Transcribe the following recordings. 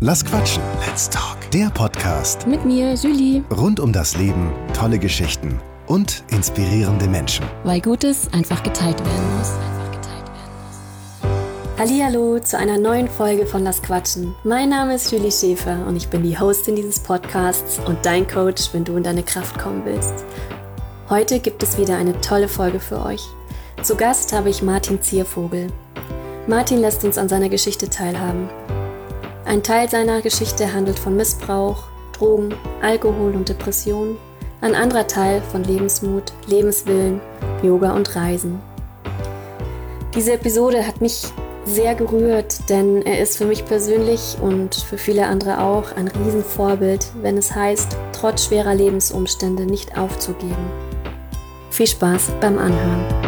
Lass quatschen. Let's talk. Der Podcast Mit mir, Julie. rund um das Leben, tolle Geschichten und inspirierende Menschen. Weil Gutes einfach geteilt werden muss. Hallihallo zu einer neuen Folge von Lass Quatschen. Mein Name ist Julie Schäfer und ich bin die Hostin dieses Podcasts und dein Coach, wenn du in deine Kraft kommen willst. Heute gibt es wieder eine tolle Folge für euch. Zu Gast habe ich Martin Ziervogel. Martin lässt uns an seiner Geschichte teilhaben. Ein Teil seiner Geschichte handelt von Missbrauch, Drogen, Alkohol und Depressionen. Ein anderer Teil von Lebensmut, Lebenswillen, Yoga und Reisen. Diese Episode hat mich sehr gerührt, denn er ist für mich persönlich und für viele andere auch ein Riesenvorbild, wenn es heißt, trotz schwerer Lebensumstände nicht aufzugeben. Viel Spaß beim Anhören.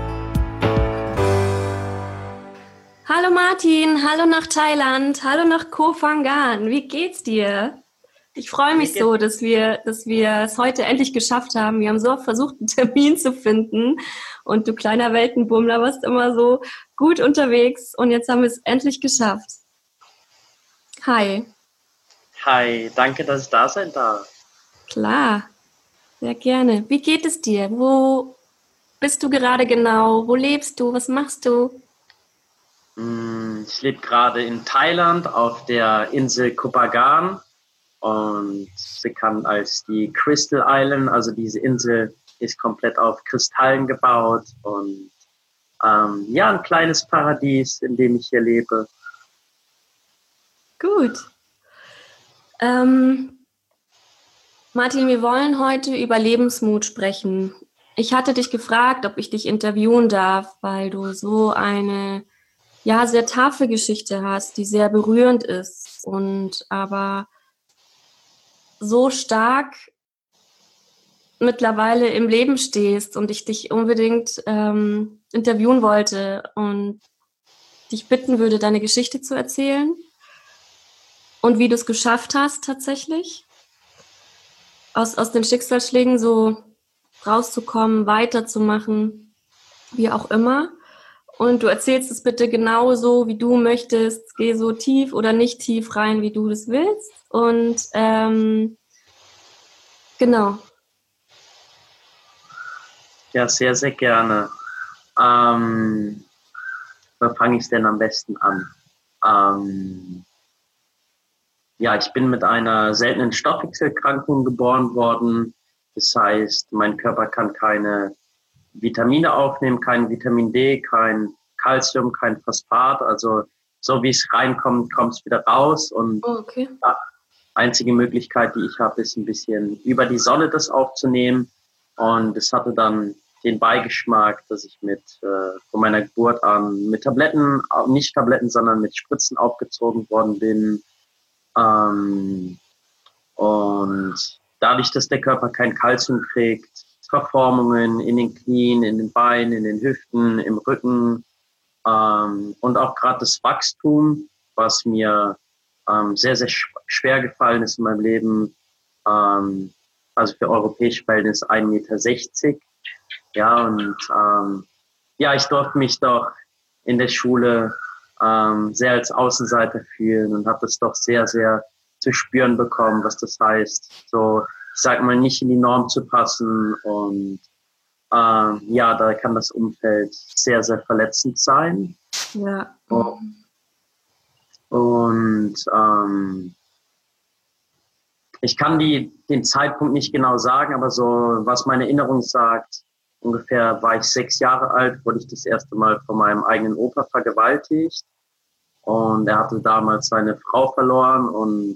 Hallo Martin, hallo nach Thailand, hallo nach Koh Phangan. Wie geht's dir? Ich freue mich so, dass wir es heute endlich geschafft haben. Wir haben so oft versucht, einen Termin zu finden und du kleiner Weltenbummler warst immer so gut unterwegs und jetzt haben wir es endlich geschafft. Hi. Hi, danke, dass ich da sein darf. Klar, sehr gerne. Wie geht es dir? Wo bist du gerade genau? Wo lebst du? Was machst du? Ich lebe gerade in Thailand auf der Insel Koh Phangan und bekannt als die Crystal Island. Also diese Insel ist komplett auf Kristallen gebaut und ein kleines Paradies, in dem ich hier lebe. Gut. Martin, wir wollen heute über Lebensmut sprechen. Ich hatte dich gefragt, ob ich dich interviewen darf, weil du so eine sehr taffe Geschichte hast, die sehr berührend ist und aber so stark mittlerweile im Leben stehst und ich dich unbedingt interviewen wollte und dich bitten würde, deine Geschichte zu erzählen und wie du es geschafft hast tatsächlich, aus den Schicksalsschlägen so rauszukommen, weiterzumachen, wie auch immer. Und du erzählst es bitte genauso, wie du möchtest. Geh so tief oder nicht tief rein, wie du das willst. Und genau. Ja, sehr, sehr gerne. Wo fange ich denn am besten an? Ich bin mit einer seltenen Stoffwechselerkrankung geboren worden. Das heißt, mein Körper kann keine Vitamine aufnehmen, kein Vitamin D, kein Calcium, kein Phosphat. Also so wie es reinkommt, kommt es wieder raus. Und Okay. die einzige Möglichkeit, die ich habe, ist ein bisschen über die Sonne das aufzunehmen. Und es hatte dann den Beigeschmack, dass ich von meiner Geburt an mit Tabletten, nicht Tabletten, sondern mit Spritzen aufgezogen worden bin. Und dadurch, dass der Körper kein Kalzium kriegt, Verformungen in den Knien, in den Beinen, in den Hüften, im Rücken und auch gerade das Wachstum, was mir sehr, sehr schwer gefallen ist in meinem Leben. Also für europäische Verhältnisse 1,60 Meter. Ja, und ich durfte mich doch in der Schule sehr als Außenseiter fühlen und habe das doch sehr, sehr zu spüren bekommen, was das heißt, so, ich sag mal, nicht in die Norm zu passen und da kann das Umfeld sehr, sehr verletzend sein. Ja. Und ich kann den Zeitpunkt nicht genau sagen, aber so, was meine Erinnerung sagt, ungefähr war ich 6 Jahre alt, wurde ich das erste Mal von meinem eigenen Opa vergewaltigt. Und er hatte damals seine Frau verloren und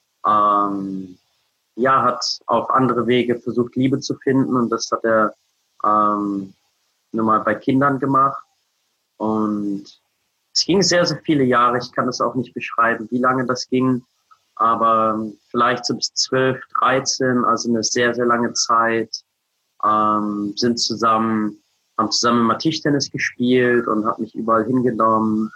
hat auf andere Wege versucht, Liebe zu finden. Und das hat er nur mal bei Kindern gemacht. Und es ging sehr, sehr viele Jahre. Ich kann das auch nicht beschreiben, wie lange das ging. Aber vielleicht so bis 12, 13, also eine sehr, sehr lange Zeit, haben zusammen immer Tischtennis gespielt und habe mich überall hingenommen.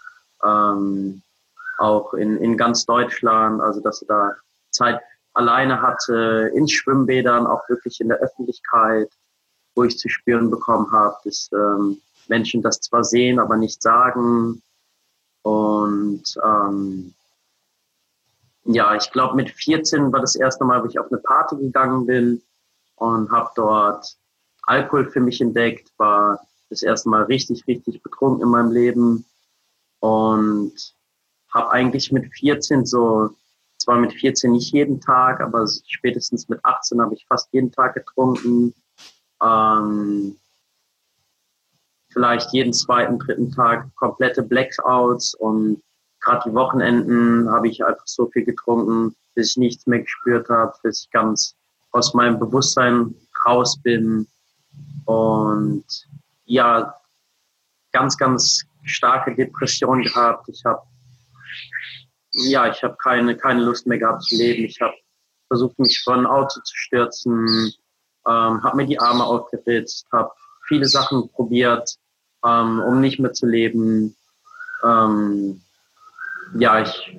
Auch in ganz Deutschland, also dass er da Zeit alleine hatte, in Schwimmbädern, auch wirklich in der Öffentlichkeit, wo ich zu spüren bekommen habe, dass Menschen das zwar sehen, aber nicht sagen. Und Ja, ich glaube, mit 14 war das erste Mal, wo ich auf eine Party gegangen bin und habe dort Alkohol für mich entdeckt, war das erste Mal richtig, richtig betrunken in meinem Leben und habe eigentlich mit 14 zwar mit 14 nicht jeden Tag, aber spätestens mit 18 habe ich fast jeden Tag getrunken. Ähm, Vielleicht jeden zweiten, dritten Tag komplette Blackouts und gerade die Wochenenden habe ich einfach so viel getrunken, bis ich nichts mehr gespürt habe, bis ich ganz aus meinem Bewusstsein raus bin und ja, ganz, ganz starke Depression gehabt. Ich habe keine Lust mehr gehabt zu leben. Ich habe versucht, mich vor ein Auto zu stürzen, habe mir die Arme aufgeritzt, habe viele Sachen probiert, um nicht mehr zu leben. Ähm, ja,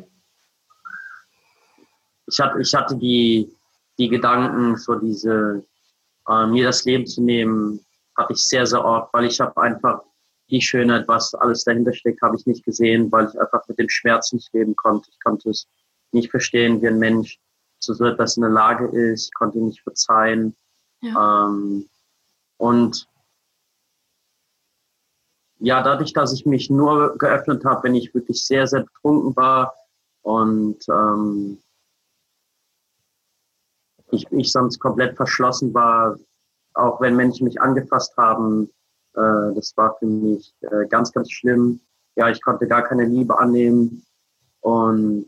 ich hatte die Gedanken, mir das Leben zu nehmen, hatte ich sehr, sehr oft, weil ich habe einfach die Schönheit, was alles dahinter steckt, habe ich nicht gesehen, weil ich einfach mit dem Schmerz nicht leben konnte. Ich konnte es nicht verstehen, wie ein Mensch zu so etwas in der Lage ist. Ich konnte ihn nicht verzeihen. Ja. Und ja, dadurch, dass ich mich nur geöffnet habe, wenn ich wirklich sehr, sehr betrunken war und ich sonst komplett verschlossen war, auch wenn Menschen mich angefasst haben, das war für mich ganz, ganz schlimm. Ja, ich konnte gar keine Liebe annehmen und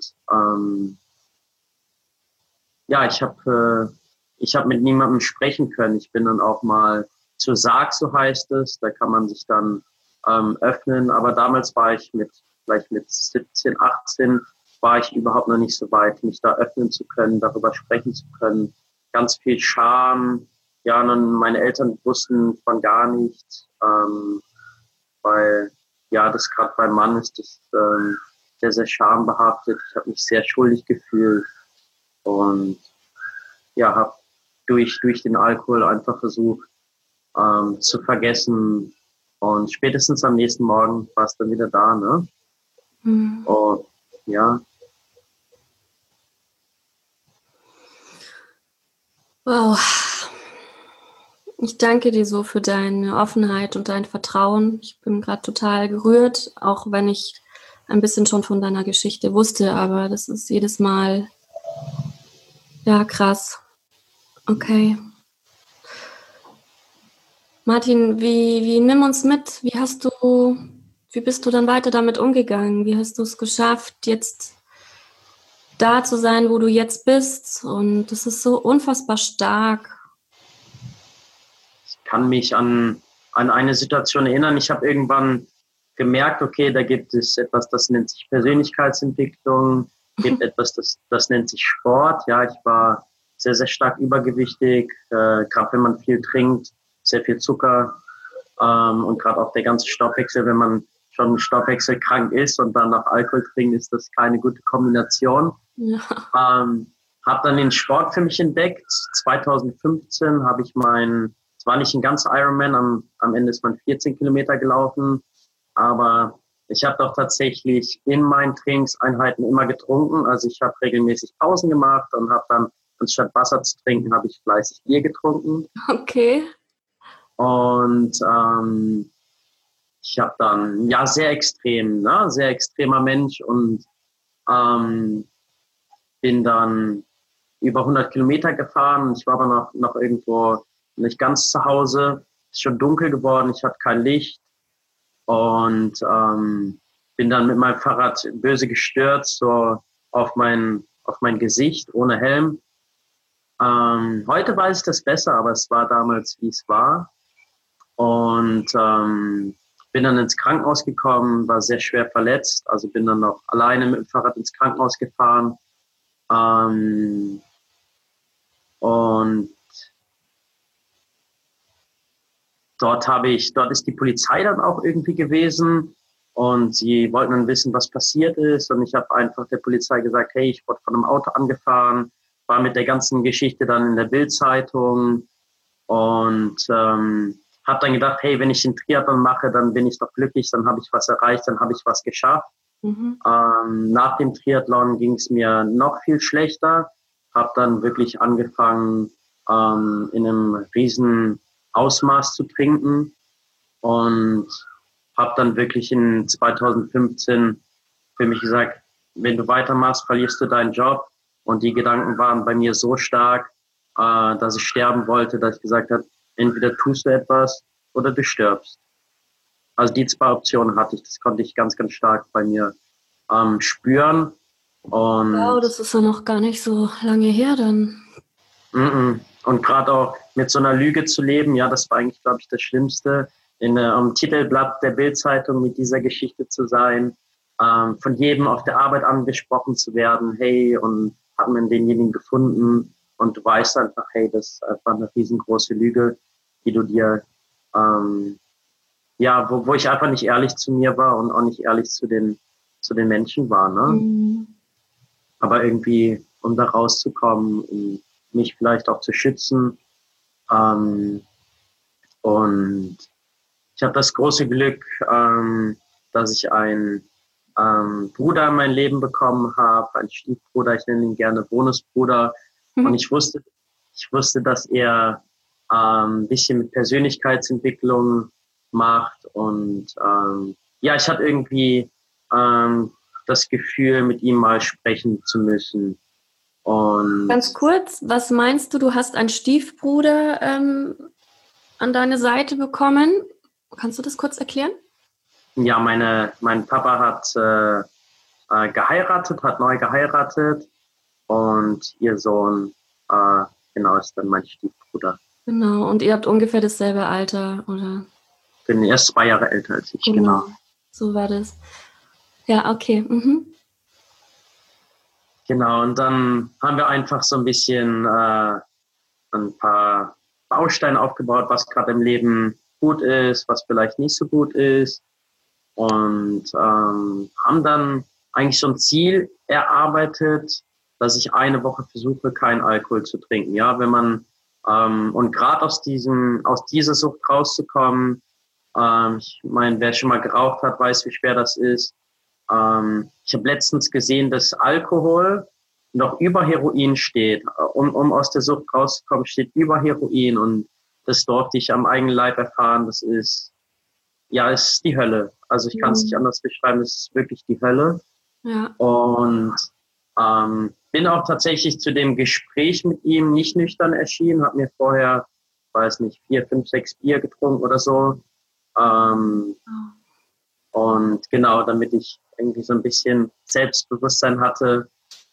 ja, ich hab mit niemandem sprechen können. Ich bin dann auch mal zur Sarg, so heißt es. Da kann man sich dann öffnen. Aber damals war ich vielleicht mit 17, 18, war ich überhaupt noch nicht so weit, mich da öffnen zu können, darüber sprechen zu können. Ganz viel Scham. Ja, und meine Eltern wussten von gar nichts, weil ja, das gerade beim Mann ist das sehr, sehr schambehaftet. Ich habe mich sehr schuldig gefühlt und ja, habe durch den Alkohol einfach versucht zu vergessen. Und spätestens am nächsten Morgen war es dann wieder da, ne? Mhm. Und ja, Wow. Ich danke dir so für deine Offenheit und dein Vertrauen. Ich bin gerade total gerührt, auch wenn ich ein bisschen schon von deiner Geschichte wusste, aber das ist jedes Mal, ja, krass. Okay. Martin, nimm uns mit. Wie bist du dann weiter damit umgegangen? Wie hast du es geschafft, jetzt da zu sein, wo du jetzt bist? Und das ist so unfassbar stark. ich kann mich an eine Situation erinnern. Ich habe irgendwann gemerkt, okay, da gibt es etwas, das nennt sich Persönlichkeitsentwicklung, gibt etwas, das nennt sich Sport. Ja, ich war sehr, sehr stark übergewichtig, gerade wenn man viel trinkt, sehr viel Zucker und gerade auch der ganze Stoffwechsel, wenn man schon stoffwechselkrank ist und dann noch Alkohol trinkt, ist das keine gute Kombination. Ja. Habe dann den Sport für mich entdeckt. 2015 habe ich es war nicht ein ganzer Ironman, am Ende ist man 14 Kilometer gelaufen, aber ich habe doch tatsächlich in meinen Trainingseinheiten immer getrunken. Also ich habe regelmäßig Pausen gemacht und habe dann, anstatt Wasser zu trinken, habe ich fleißig Bier getrunken. Okay. Und ich habe dann, ja, sehr extrem, ne, sehr extremer Mensch und bin dann über 100 Kilometer gefahren. Ich war aber noch irgendwo nicht ganz zu Hause. Es ist schon dunkel geworden, ich hatte kein Licht und bin dann mit meinem Fahrrad böse gestürzt, so auf mein Gesicht ohne Helm. Heute weiß ich das besser, aber es war damals, wie es war. Und bin dann ins Krankenhaus gekommen, war sehr schwer verletzt, also bin dann noch alleine mit dem Fahrrad ins Krankenhaus gefahren. Und dort ist die Polizei dann auch irgendwie gewesen und sie wollten dann wissen, was passiert ist. Und ich habe einfach der Polizei gesagt, hey, ich wurde von einem Auto angefahren, war mit der ganzen Geschichte dann in der Bild-Zeitung und habe dann gedacht, hey, wenn ich den Triathlon mache, dann bin ich doch glücklich, dann habe ich was erreicht, dann habe ich was geschafft. Nach dem Triathlon ging es mir noch viel schlechter. Habe dann wirklich angefangen, in einem riesen Ausmaß zu trinken und habe dann wirklich in 2015 für mich gesagt, wenn du weitermachst, verlierst du deinen Job. Und die Gedanken waren bei mir so stark, dass ich sterben wollte, dass ich gesagt habe, entweder tust du etwas oder du stirbst. Also die 2 Optionen hatte ich, das konnte ich ganz, ganz stark bei mir spüren. Und wow, das ist ja noch gar nicht so lange her dann. Und gerade auch mit so einer Lüge zu leben, ja, das war eigentlich, glaube ich, das Schlimmste, am Titelblatt der Bild-Zeitung mit dieser Geschichte zu sein, von jedem auf der Arbeit angesprochen zu werden, hey, und hat man denjenigen gefunden und du weißt einfach, hey, das ist einfach eine riesengroße Lüge, die du dir, wo ich einfach nicht ehrlich zu mir war und auch nicht ehrlich zu den Menschen war, ne? Aber irgendwie, um da rauszukommen, um mich vielleicht auch zu schützen. Und ich habe das große Glück, dass ich einen Bruder in mein Leben bekommen habe, einen Stiefbruder, ich nenne ihn gerne Bonusbruder. Und ich wusste, dass er ein bisschen mit Persönlichkeitsentwicklung macht. Und ich hatte irgendwie das Gefühl, mit ihm mal sprechen zu müssen. Und ganz kurz, was meinst du, du hast einen Stiefbruder an deine Seite bekommen? Kannst du das kurz erklären? Ja, mein Papa hat neu geheiratet und ihr Sohn, ist dann mein Stiefbruder. Genau, und ihr habt ungefähr dasselbe Alter, oder? Ich bin erst 2 Jahre älter als ich, genau. So war das. Ja, okay. Genau, und dann haben wir einfach so ein bisschen ein paar Bausteine aufgebaut, was gerade im Leben gut ist, was vielleicht nicht so gut ist. Und haben dann eigentlich so ein Ziel erarbeitet, dass ich eine Woche versuche, keinen Alkohol zu trinken. Ja, wenn man und gerade aus dieser Sucht rauszukommen, ich meine, wer schon mal geraucht hat, weiß, wie schwer das ist. Ich habe letztens gesehen, dass Alkohol noch über Heroin steht. Um aus der Sucht rauszukommen, steht über Heroin. Und das durfte ich am eigenen Leib erfahren. Das ist, es ist die Hölle. Also ich kann es nicht anders beschreiben. Es ist wirklich die Hölle. Ja. Und bin auch tatsächlich zu dem Gespräch mit ihm nicht nüchtern erschienen. Habe mir vorher, 4, 5, 6 Bier getrunken oder so. Und genau, damit ich irgendwie so ein bisschen Selbstbewusstsein hatte.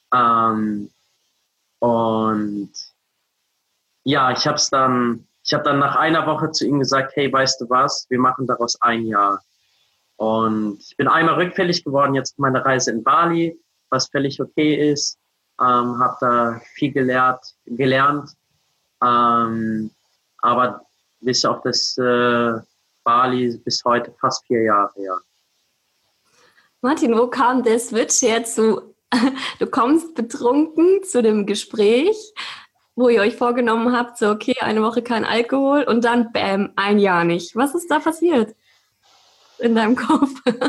Ich habe dann nach einer Woche zu ihm gesagt, hey, weißt du was, wir machen daraus 1 Jahr. Und ich bin einmal rückfällig geworden, jetzt meine Reise in Bali, was völlig okay ist. Habe da viel gelernt. Aber bis auf das Bali bis heute fast 4 Jahre her. Martin, wo kam der Switch jetzt? Du kommst betrunken zu dem Gespräch, wo ihr euch vorgenommen habt, so okay, 1 Woche kein Alkohol und dann bam, 1 Jahr nicht. Was ist da passiert in deinem Kopf?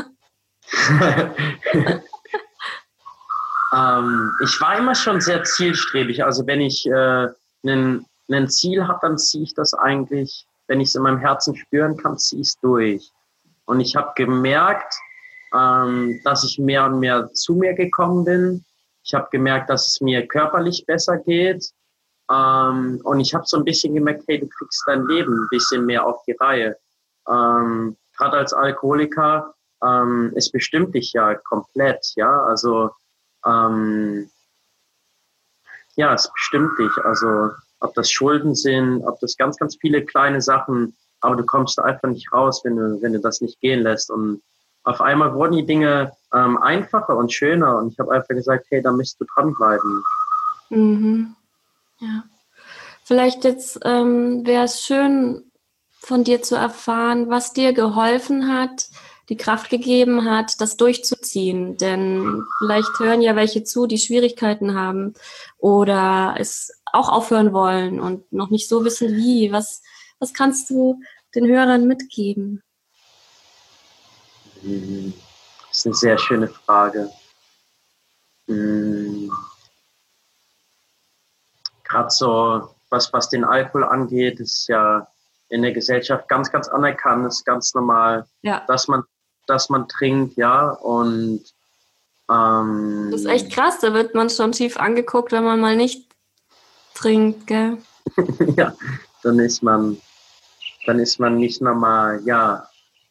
Ich war immer schon sehr zielstrebig. Also wenn ich ein Ziel habe, dann ziehe ich das eigentlich, wenn ich es in meinem Herzen spüren kann, ziehe ich es durch. Und ich habe gemerkt, dass ich mehr und mehr zu mir gekommen bin. Ich habe gemerkt, dass es mir körperlich besser geht. Und ich habe so ein bisschen gemerkt, hey, du kriegst dein Leben ein bisschen mehr auf die Reihe. Gerade als Alkoholiker, es bestimmt dich ja komplett, ja. Also es bestimmt dich. Also ob das Schulden sind, ob das ganz, ganz viele kleine Sachen, aber du kommst einfach nicht raus, wenn du das nicht gehen lässt. Und auf einmal wurden die Dinge einfacher und schöner und ich habe einfach gesagt, hey, da müsst du dranbleiben. Ja. Vielleicht jetzt wäre es schön, von dir zu erfahren, was dir geholfen hat, die Kraft gegeben hat, das durchzuziehen. Denn vielleicht hören ja welche zu, die Schwierigkeiten haben oder es auch aufhören wollen und noch nicht so wissen, wie. Was kannst du den Hörern mitgeben? Das ist eine sehr schöne Frage. Gerade so, was den Alkohol angeht, ist ja in der Gesellschaft ganz, ganz anerkannt, ist ganz normal, dass man trinkt, ja. Und das ist echt krass, da wird man schon schief angeguckt, wenn man mal nicht trinkt, gell? Ja, dann ist man nicht normal, ja.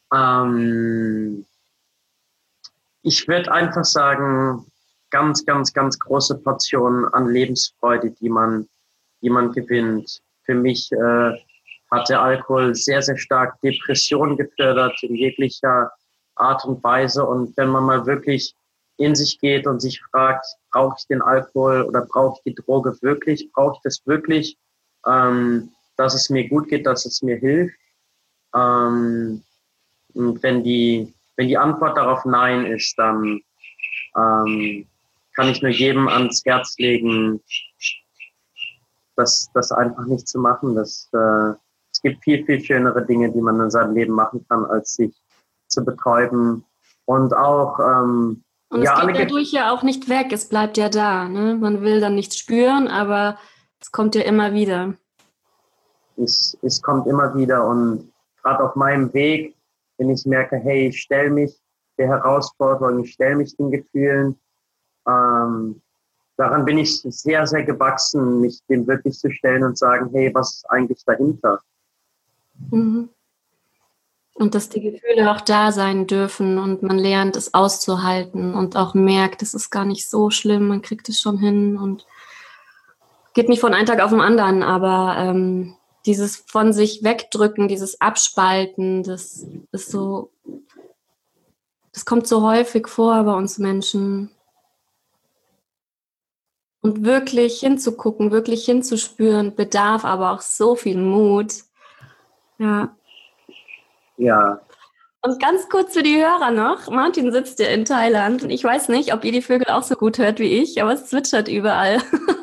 Ich würde einfach sagen, ganz, ganz, ganz große Portionen an Lebensfreude, die man gewinnt. Für mich hat der Alkohol sehr, sehr stark Depressionen gefördert in jeglicher Art und Weise. Und wenn man mal wirklich in sich geht und sich fragt, brauche ich den Alkohol oder brauche ich die Droge wirklich? Brauche ich das wirklich, dass es mir gut geht, dass es mir hilft? Und wenn die Antwort darauf Nein ist, dann kann ich nur jedem ans Herz legen, das einfach nicht zu machen. Es gibt viel, viel schönere Dinge, die man in seinem Leben machen kann, als sich zu betäuben. Und auch und es geht dadurch ja auch nicht weg, es bleibt ja da. Ne? Man will dann nichts spüren, aber es kommt ja immer wieder. Es kommt immer wieder, und gerade auf meinem Weg, wenn ich merke, hey, ich stelle mich der Herausforderung, ich stelle mich den Gefühlen, daran bin ich sehr, sehr gewachsen, mich dem wirklich zu stellen und sagen, hey, was ist eigentlich dahinter? Mhm. Und dass die Gefühle auch da sein dürfen und man lernt, es auszuhalten und auch merkt, es ist gar nicht so schlimm, man kriegt es schon hin und geht nicht von einem Tag auf den anderen, aber dieses von sich wegdrücken, dieses Abspalten, das ist so, das kommt so häufig vor bei uns Menschen. Und wirklich hinzugucken, wirklich hinzuspüren, bedarf aber auch so viel Mut. Ja. Ja. Und ganz kurz für die Hörer noch, Martin sitzt ja in Thailand und ich weiß nicht, ob ihr die Vögel auch so gut hört wie ich, aber es zwitschert überall.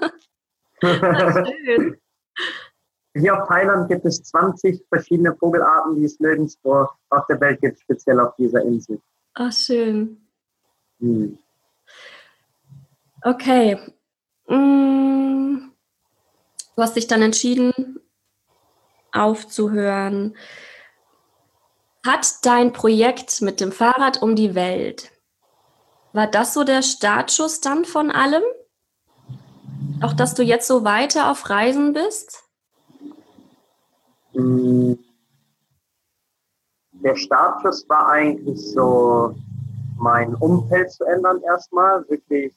Schön. Hier auf Thailand gibt es 20 verschiedene Vogelarten, die es nirgendwo auf der Welt gibt, speziell auf dieser Insel. Ach, schön. Okay. Du hast dich dann entschieden, aufzuhören. Hat dein Projekt mit dem Fahrrad um die Welt, war das so der Startschuss dann von allem? Auch, dass du jetzt so weiter auf Reisen bist? Der Startschuss war eigentlich so, mein Umfeld zu ändern erstmal. Wirklich,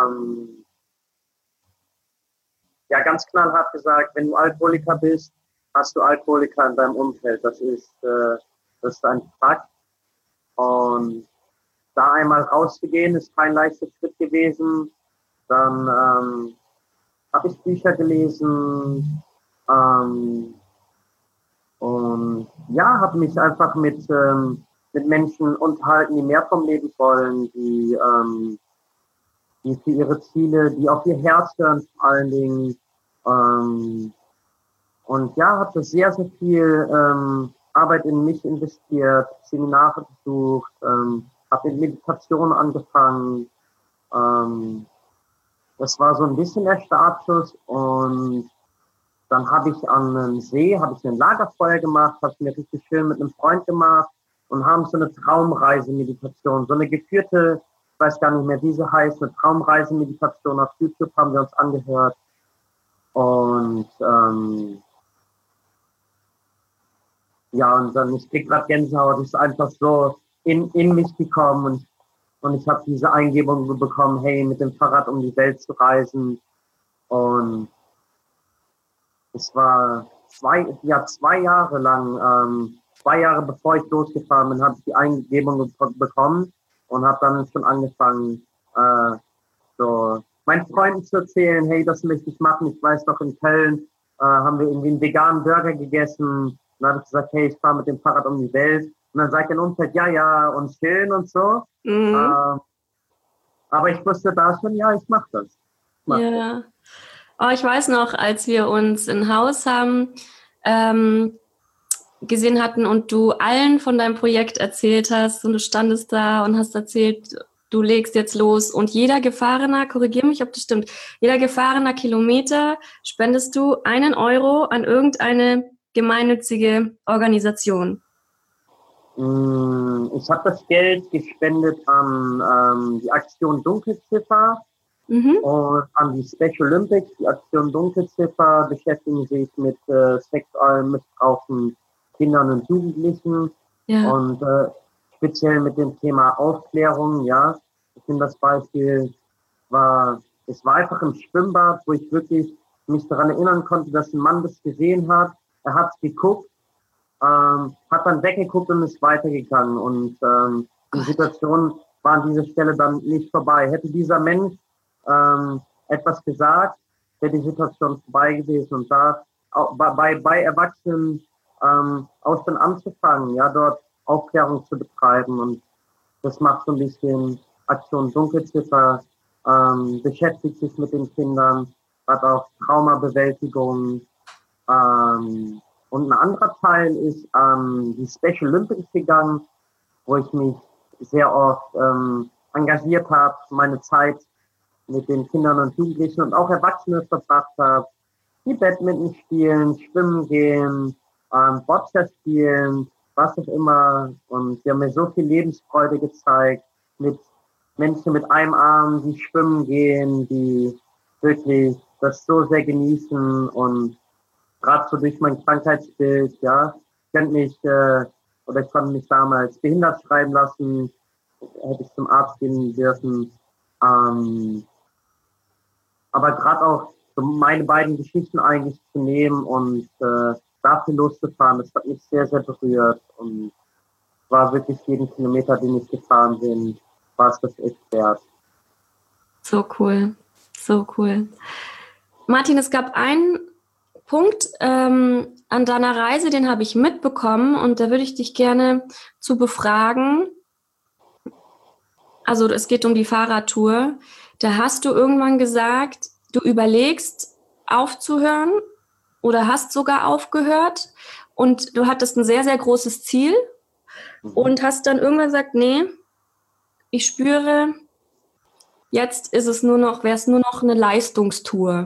ja, ganz knallhart gesagt, wenn du Alkoholiker bist, hast du Alkoholiker in deinem Umfeld. Das ist ein Fakt. Und da einmal rauszugehen, ist kein leichter Schritt gewesen. Dann habe ich Bücher gelesen und ja, habe mich einfach mit Menschen unterhalten, die mehr vom Leben wollen, die für ihre Ziele, die auf ihr Herz hören vor allen Dingen. Und ja, habe sehr, sehr viel Arbeit in mich investiert, Seminare besucht, habe mit Meditation angefangen. Das war so ein bisschen der Startschuss, und dann habe ich an einem See, ein Lagerfeuer gemacht, habe mir richtig schön mit einem Freund gemacht und haben so eine Traumreise-Meditation, so eine geführte, ich weiß gar nicht mehr, wie sie heißt, eine Traumreise-Meditation auf YouTube haben wir uns angehört. Und ja, und dann, ich krieg gerade Gänsehaut, ist einfach so in mich gekommen, und ich habe diese Eingebung bekommen, hey, mit dem Fahrrad um die Welt zu reisen. Und es war 2 Jahre lang, 2 Jahre bevor ich losgefahren bin, habe ich die Eingebung bekommen und habe dann schon angefangen, so meinen Freunden zu erzählen, hey, das möchte ich machen. Ich weiß noch, in Köln haben wir irgendwie einen veganen Burger gegessen. Und dann habe ich gesagt, hey, ich fahre mit dem Fahrrad um die Welt. Und dann sagt ein Umfeld, ja, und schön und so. Aber ich wusste da schon, ja, ich mache das. Ja. Oh, ich weiß noch, als wir uns ein Haus haben, gesehen hatten und du allen von deinem Projekt erzählt hast und du standest da und hast erzählt, du legst jetzt los und jeder gefahrener, korrigiere mich, ob das stimmt, jeder gefahrener Kilometer spendest du 1 € an irgendeine gemeinnützige Organisation. Ich habe das Geld gespendet an die Aktion Dunkelziffer und an die Special Olympics. Die Aktion Dunkelziffer beschäftigen sich mit sexuell missbrauchten Kindern und Jugendlichen und speziell mit dem Thema Aufklärung. Ja, ich finde das Beispiel es war einfach im Schwimmbad, wo ich wirklich mich daran erinnern konnte, dass ein Mann das gesehen hat. Er hat geguckt, hat dann weggeguckt und ist weitergegangen. Und die Situation war an dieser Stelle dann nicht vorbei. Hätte dieser Mensch etwas gesagt, wäre die Situation vorbei gewesen. Und da auch bei Erwachsenen auch schon anzufangen, ja, dort Aufklärung zu betreiben. Und das macht so ein bisschen Aktion Dunkelziffer, beschäftigt sich mit den Kindern, hat auch Traumabewältigung. Und ein anderer Teil ist die Special Olympics gegangen, wo ich mich sehr oft engagiert habe, meine Zeit mit den Kindern und Jugendlichen und auch Erwachsene verbracht habe, die Badminton spielen, schwimmen gehen, Boccia spielen, was auch immer. Und sie haben mir so viel Lebensfreude gezeigt mit Menschen mit einem Arm, die schwimmen gehen, die wirklich das so sehr genießen und gerade so durch mein Krankheitsbild, ja, ich konnte mich damals behindert schreiben lassen, hätte ich zum Arzt gehen dürfen. Aber gerade auch so meine beiden Geschichten eigentlich zu nehmen und dafür loszufahren, das hat mich sehr, sehr berührt und war wirklich jeden Kilometer, den ich gefahren bin, war es das echt wert. So cool, so cool. Martin, es gab einen Punkt an deiner Reise, den habe ich mitbekommen und da würde ich dich gerne zu befragen. Also es geht um die Fahrradtour. Da hast du irgendwann gesagt, du überlegst aufzuhören oder hast sogar aufgehört und du hattest ein sehr, sehr großes Ziel und hast dann irgendwann gesagt, nee, ich spüre, jetzt wäre es nur noch eine Leistungstour.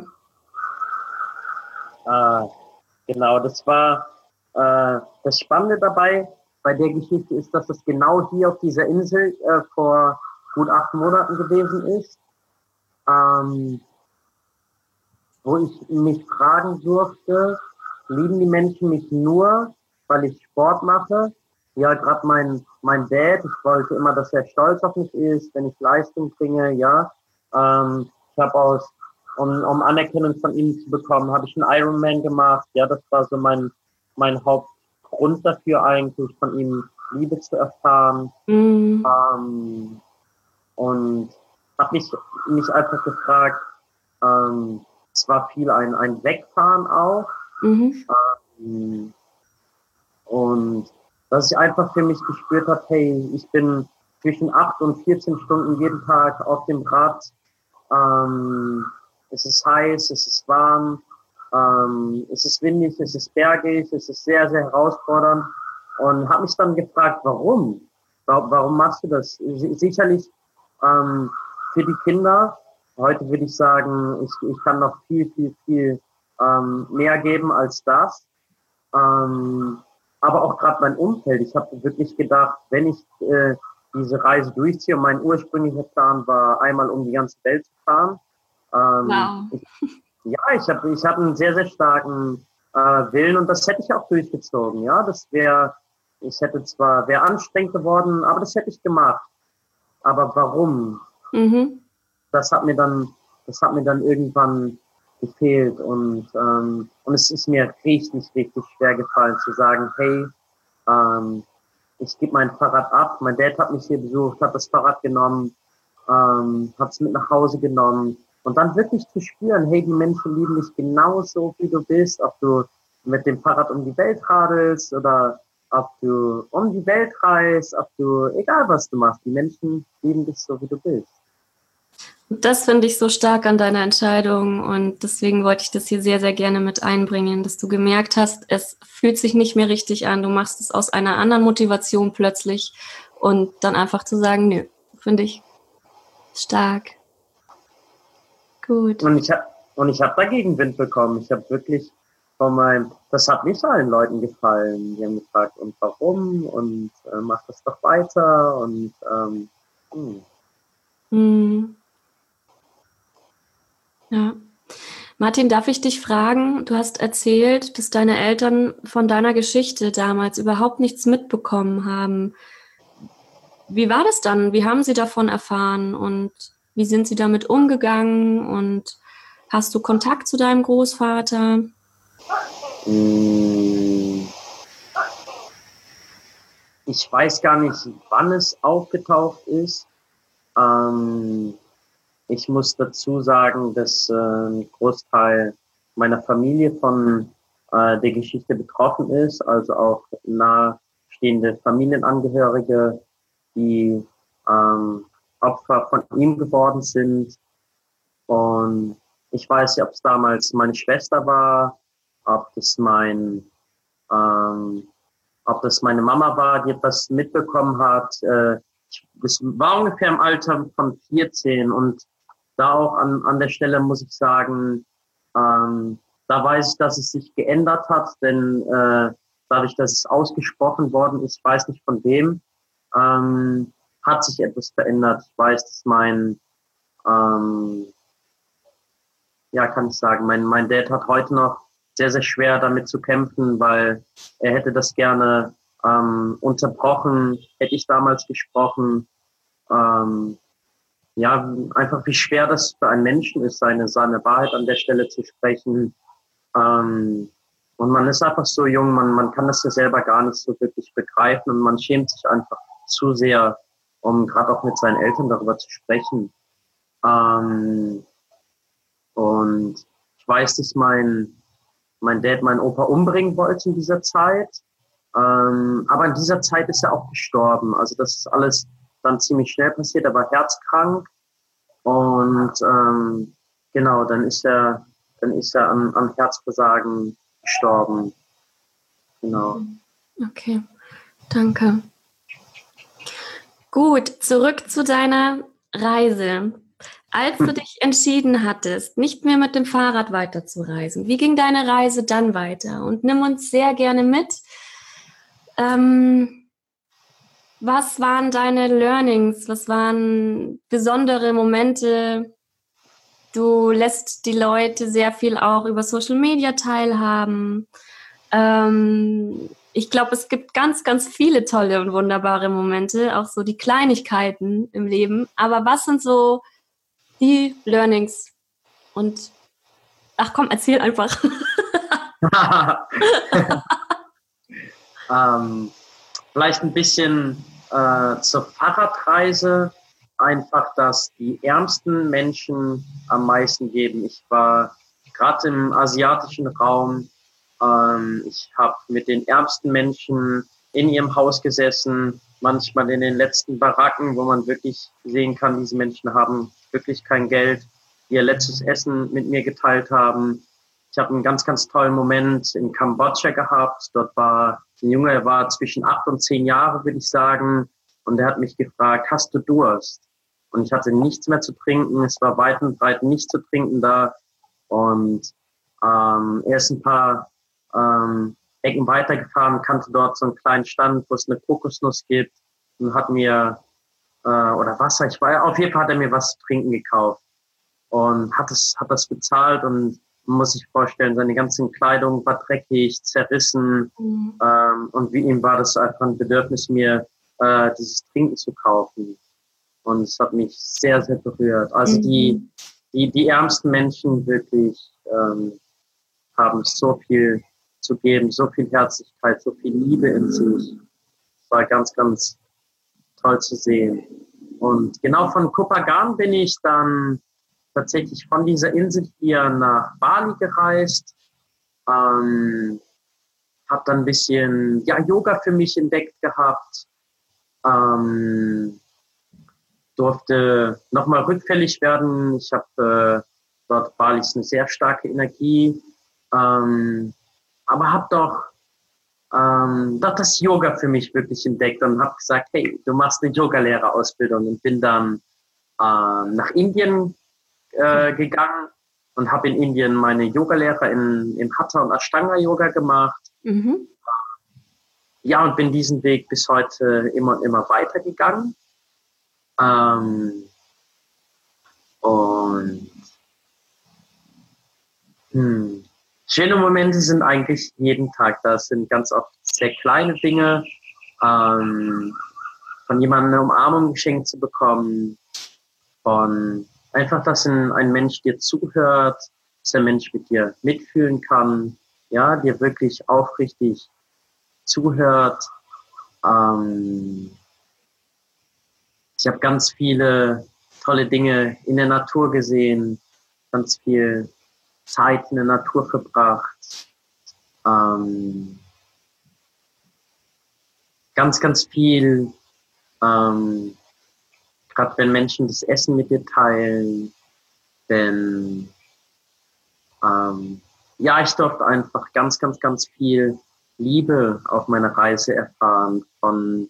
Genau, das war das Spannende dabei bei der Geschichte ist, dass es genau hier auf dieser Insel vor gut 8 Monaten gewesen ist, wo ich mich fragen durfte, lieben die Menschen mich nur, weil ich Sport mache? Ja, gerade mein Dad, ich wollte immer, dass er stolz auf mich ist, wenn ich Leistung bringe, ja. Ich habe um Anerkennung von ihm zu bekommen, habe ich einen Ironman gemacht. Ja, das war so mein Hauptgrund dafür eigentlich, von ihm Liebe zu erfahren. Und habe mich einfach gefragt, es war viel ein Wegfahren auch. Und dass ich einfach für mich gespürt habe, hey, ich bin zwischen 8 und 14 Stunden jeden Tag auf dem Rad. Es ist heiß, es ist warm, es ist windig, es ist bergig, es ist sehr, sehr herausfordernd. Und habe mich dann gefragt, warum? Warum machst du das? Sicherlich für die Kinder. Heute würde ich sagen, ich kann noch viel, viel, viel mehr geben als das. Aber auch gerade mein Umfeld. Ich habe wirklich gedacht, wenn ich diese Reise durchziehe, und mein ursprünglicher Plan war, einmal um die ganze Welt zu fahren. Wow. Ich hab einen sehr, sehr starken Willen und das hätte ich auch durchgezogen. Ja, wäre anstrengend geworden, aber das hätte ich gemacht. Aber warum? Das hat mir dann irgendwann gefehlt und es ist mir richtig, richtig schwer gefallen zu sagen, hey, ich gebe mein Fahrrad ab. Mein Dad hat mich hier besucht, hat das Fahrrad genommen, hat es mit nach Hause genommen und dann wirklich zu spüren, hey, die Menschen lieben dich genauso, wie du bist, ob du mit dem Fahrrad um die Welt radelst oder ob du um die Welt reist, egal was du machst, die Menschen lieben dich so, wie du bist. Das finde ich so stark an deiner Entscheidung und deswegen wollte ich das hier sehr, sehr gerne mit einbringen, dass du gemerkt hast, es fühlt sich nicht mehr richtig an, du machst es aus einer anderen Motivation plötzlich und dann einfach zu sagen, nö, finde ich stark. Gut. Und ich hab dagegen Wind bekommen. Ich habe wirklich das hat nicht allen Leuten gefallen. Die haben gefragt, und warum? Und mach das doch weiter. Und Ja. Martin, darf ich dich fragen, du hast erzählt, dass deine Eltern von deiner Geschichte damals überhaupt nichts mitbekommen haben. Wie war das dann? Wie haben sie davon erfahren und wie sind sie damit umgegangen und hast du Kontakt zu deinem Großvater? Ich weiß gar nicht, wann es aufgetaucht ist. Ich muss dazu sagen, dass ein Großteil meiner Familie von der Geschichte betroffen ist, also auch nahestehende Familienangehörige, die Opfer von ihm geworden sind. Und ich weiß nicht, ob es damals meine Schwester war, ob das ob das meine Mama war, die etwas mitbekommen hat. Das war ungefähr im Alter von 14 und da auch an der Stelle muss ich sagen, da weiß ich, dass es sich geändert hat, denn dadurch, dass es ausgesprochen worden ist, ich weiß nicht von wem, hat sich etwas verändert. Ich weiß, dass kann ich sagen, mein Dad hat heute noch sehr, sehr schwer damit zu kämpfen, weil er hätte das gerne unterbrochen, hätte ich damals gesprochen. Einfach wie schwer das für einen Menschen ist, seine Wahrheit an der Stelle zu sprechen. Und man ist einfach so jung, man kann das ja selber gar nicht so wirklich begreifen und man schämt sich einfach zu sehr, um gerade auch mit seinen Eltern darüber zu sprechen. Und ich weiß, dass mein Dad meinen Opa umbringen wollte in dieser Zeit. Aber in dieser Zeit ist er auch gestorben. Also das ist alles dann ziemlich schnell passiert. Er war herzkrank und genau, dann ist er am Herzversagen gestorben. Genau. Okay, danke. Gut, zurück zu deiner Reise. Als du dich entschieden hattest, nicht mehr mit dem Fahrrad weiterzureisen, wie ging deine Reise dann weiter? Und nimm uns sehr gerne mit. Was waren deine Learnings? Was waren besondere Momente? Du lässt die Leute sehr viel auch über Social Media teilhaben. Ich glaube, es gibt ganz, ganz viele tolle und wunderbare Momente, auch so die Kleinigkeiten im Leben. Aber was sind so die Learnings? Und ach komm, erzähl einfach. Vielleicht ein bisschen zur Fahrradreise. Einfach, dass die ärmsten Menschen am meisten geben. Ich war gerade im asiatischen Raum. Ich habe mit den ärmsten Menschen in ihrem Haus gesessen, manchmal in den letzten Baracken, wo man wirklich sehen kann, diese Menschen haben wirklich kein Geld, die ihr letztes Essen mit mir geteilt haben. Ich habe einen ganz, ganz tollen Moment in Kambodscha gehabt. Dort war ein Junge, er war zwischen 8 und 10 Jahre, würde ich sagen. Und er hat mich gefragt, hast du Durst? Und ich hatte nichts mehr zu trinken. Es war weit und breit nichts zu trinken da. Und er ist ein paar Ecken weitergefahren, kannte dort so einen kleinen Stand, wo es eine Kokosnuss gibt und hat mir, oder Wasser, auf jeden Fall hat er mir was zu trinken gekauft und hat das bezahlt und man muss sich vorstellen, seine ganze Kleidung war dreckig, zerrissen und wie ihm war das einfach ein Bedürfnis, mir dieses Trinken zu kaufen. Und es hat mich sehr, sehr berührt. Also die ärmsten Menschen wirklich haben so viel zu geben, so viel Herzlichkeit, so viel Liebe in sich. Es war ganz, ganz toll zu sehen. Und genau von Kopagan bin ich dann tatsächlich von dieser Insel hier nach Bali gereist. Habe dann ein bisschen Yoga für mich entdeckt gehabt. durfte nochmal rückfällig werden. Ich habe dort Bali ist eine sehr starke Energie, aber habe doch das Yoga für mich wirklich entdeckt und habe gesagt, hey, du machst eine Yogalehrerausbildung und bin dann nach Indien gegangen und habe in Indien meine Yogalehre im Hatha und Ashtanga Yoga gemacht. Mhm. Ja, und bin diesen Weg bis heute immer und immer weitergegangen. Und schöne Momente sind eigentlich jeden Tag. Das sind ganz oft sehr kleine Dinge, von jemandem eine Umarmung geschenkt zu bekommen, von einfach, dass ein Mensch dir zuhört, dass ein Mensch mit dir mitfühlen kann, ja, dir wirklich aufrichtig zuhört. Ich habe ganz viele tolle Dinge in der Natur gesehen, ganz viel Zeit in der Natur verbracht. Ganz, ganz viel, gerade wenn Menschen das Essen mit dir teilen, denn ich durfte einfach ganz, ganz, ganz viel Liebe auf meiner Reise erfahren von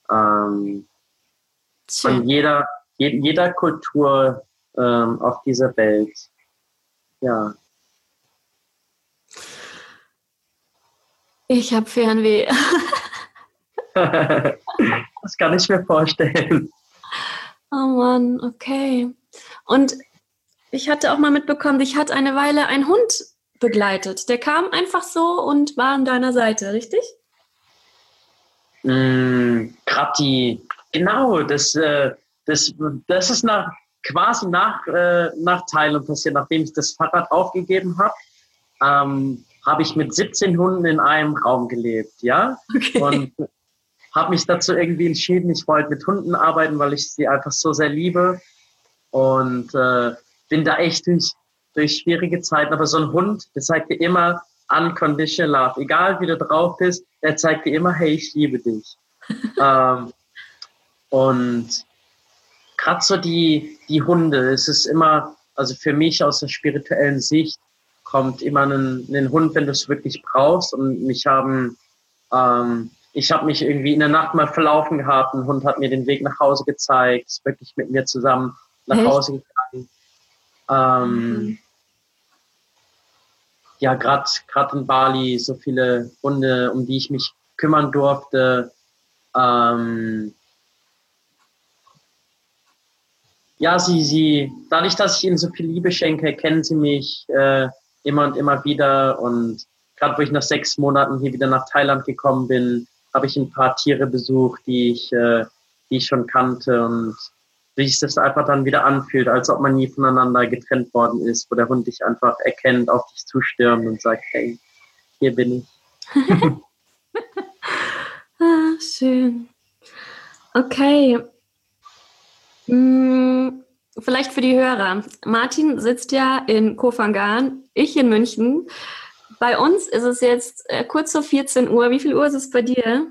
jeder Kultur auf dieser Welt. Ja. Ich habe Fernweh. Das kann ich mir vorstellen. Oh Mann, okay. Und ich hatte auch mal mitbekommen, dich hat eine Weile ein Hund begleitet. Der kam einfach so und war an deiner Seite, richtig? Gerade genau, das ist quasi nach Thailand passiert, nachdem ich das Fahrrad aufgegeben habe, habe ich mit 17 Hunden in einem Raum gelebt, ja, okay. Und habe mich dazu irgendwie entschieden, ich wollte mit Hunden arbeiten, weil ich sie einfach so sehr liebe und bin da echt durch schwierige Zeiten, aber so ein Hund, der zeigt dir immer unconditional love, egal wie du drauf bist, der zeigt dir immer, hey, ich liebe dich. Und gerade so die Hunde, es ist immer, also für mich aus der spirituellen Sicht, kommt immer ein Hund, wenn du es wirklich brauchst. Und ich habe mich irgendwie in der Nacht mal verlaufen gehabt. Ein Hund hat mir den Weg nach Hause gezeigt, ist wirklich mit mir zusammen nach Hause gegangen. Ja, gerade in Bali so viele Hunde, um die ich mich kümmern durfte. Dadurch, dass ich ihnen so viel Liebe schenke, kennen sie mich immer und immer wieder. Und gerade wo ich nach 6 Monaten hier wieder nach Thailand gekommen bin, habe ich ein paar Tiere besucht, die ich schon kannte. Und wie sich das einfach dann wieder anfühlt, als ob man nie voneinander getrennt worden ist, wo der Hund dich einfach erkennt, auf dich zustürmt und sagt, hey, hier bin ich. Schön. Okay. Vielleicht für die Hörer. Martin sitzt ja in Koh Phangan, ich in München. Bei uns ist es jetzt kurz vor 14 Uhr. Wie viel Uhr ist es bei dir?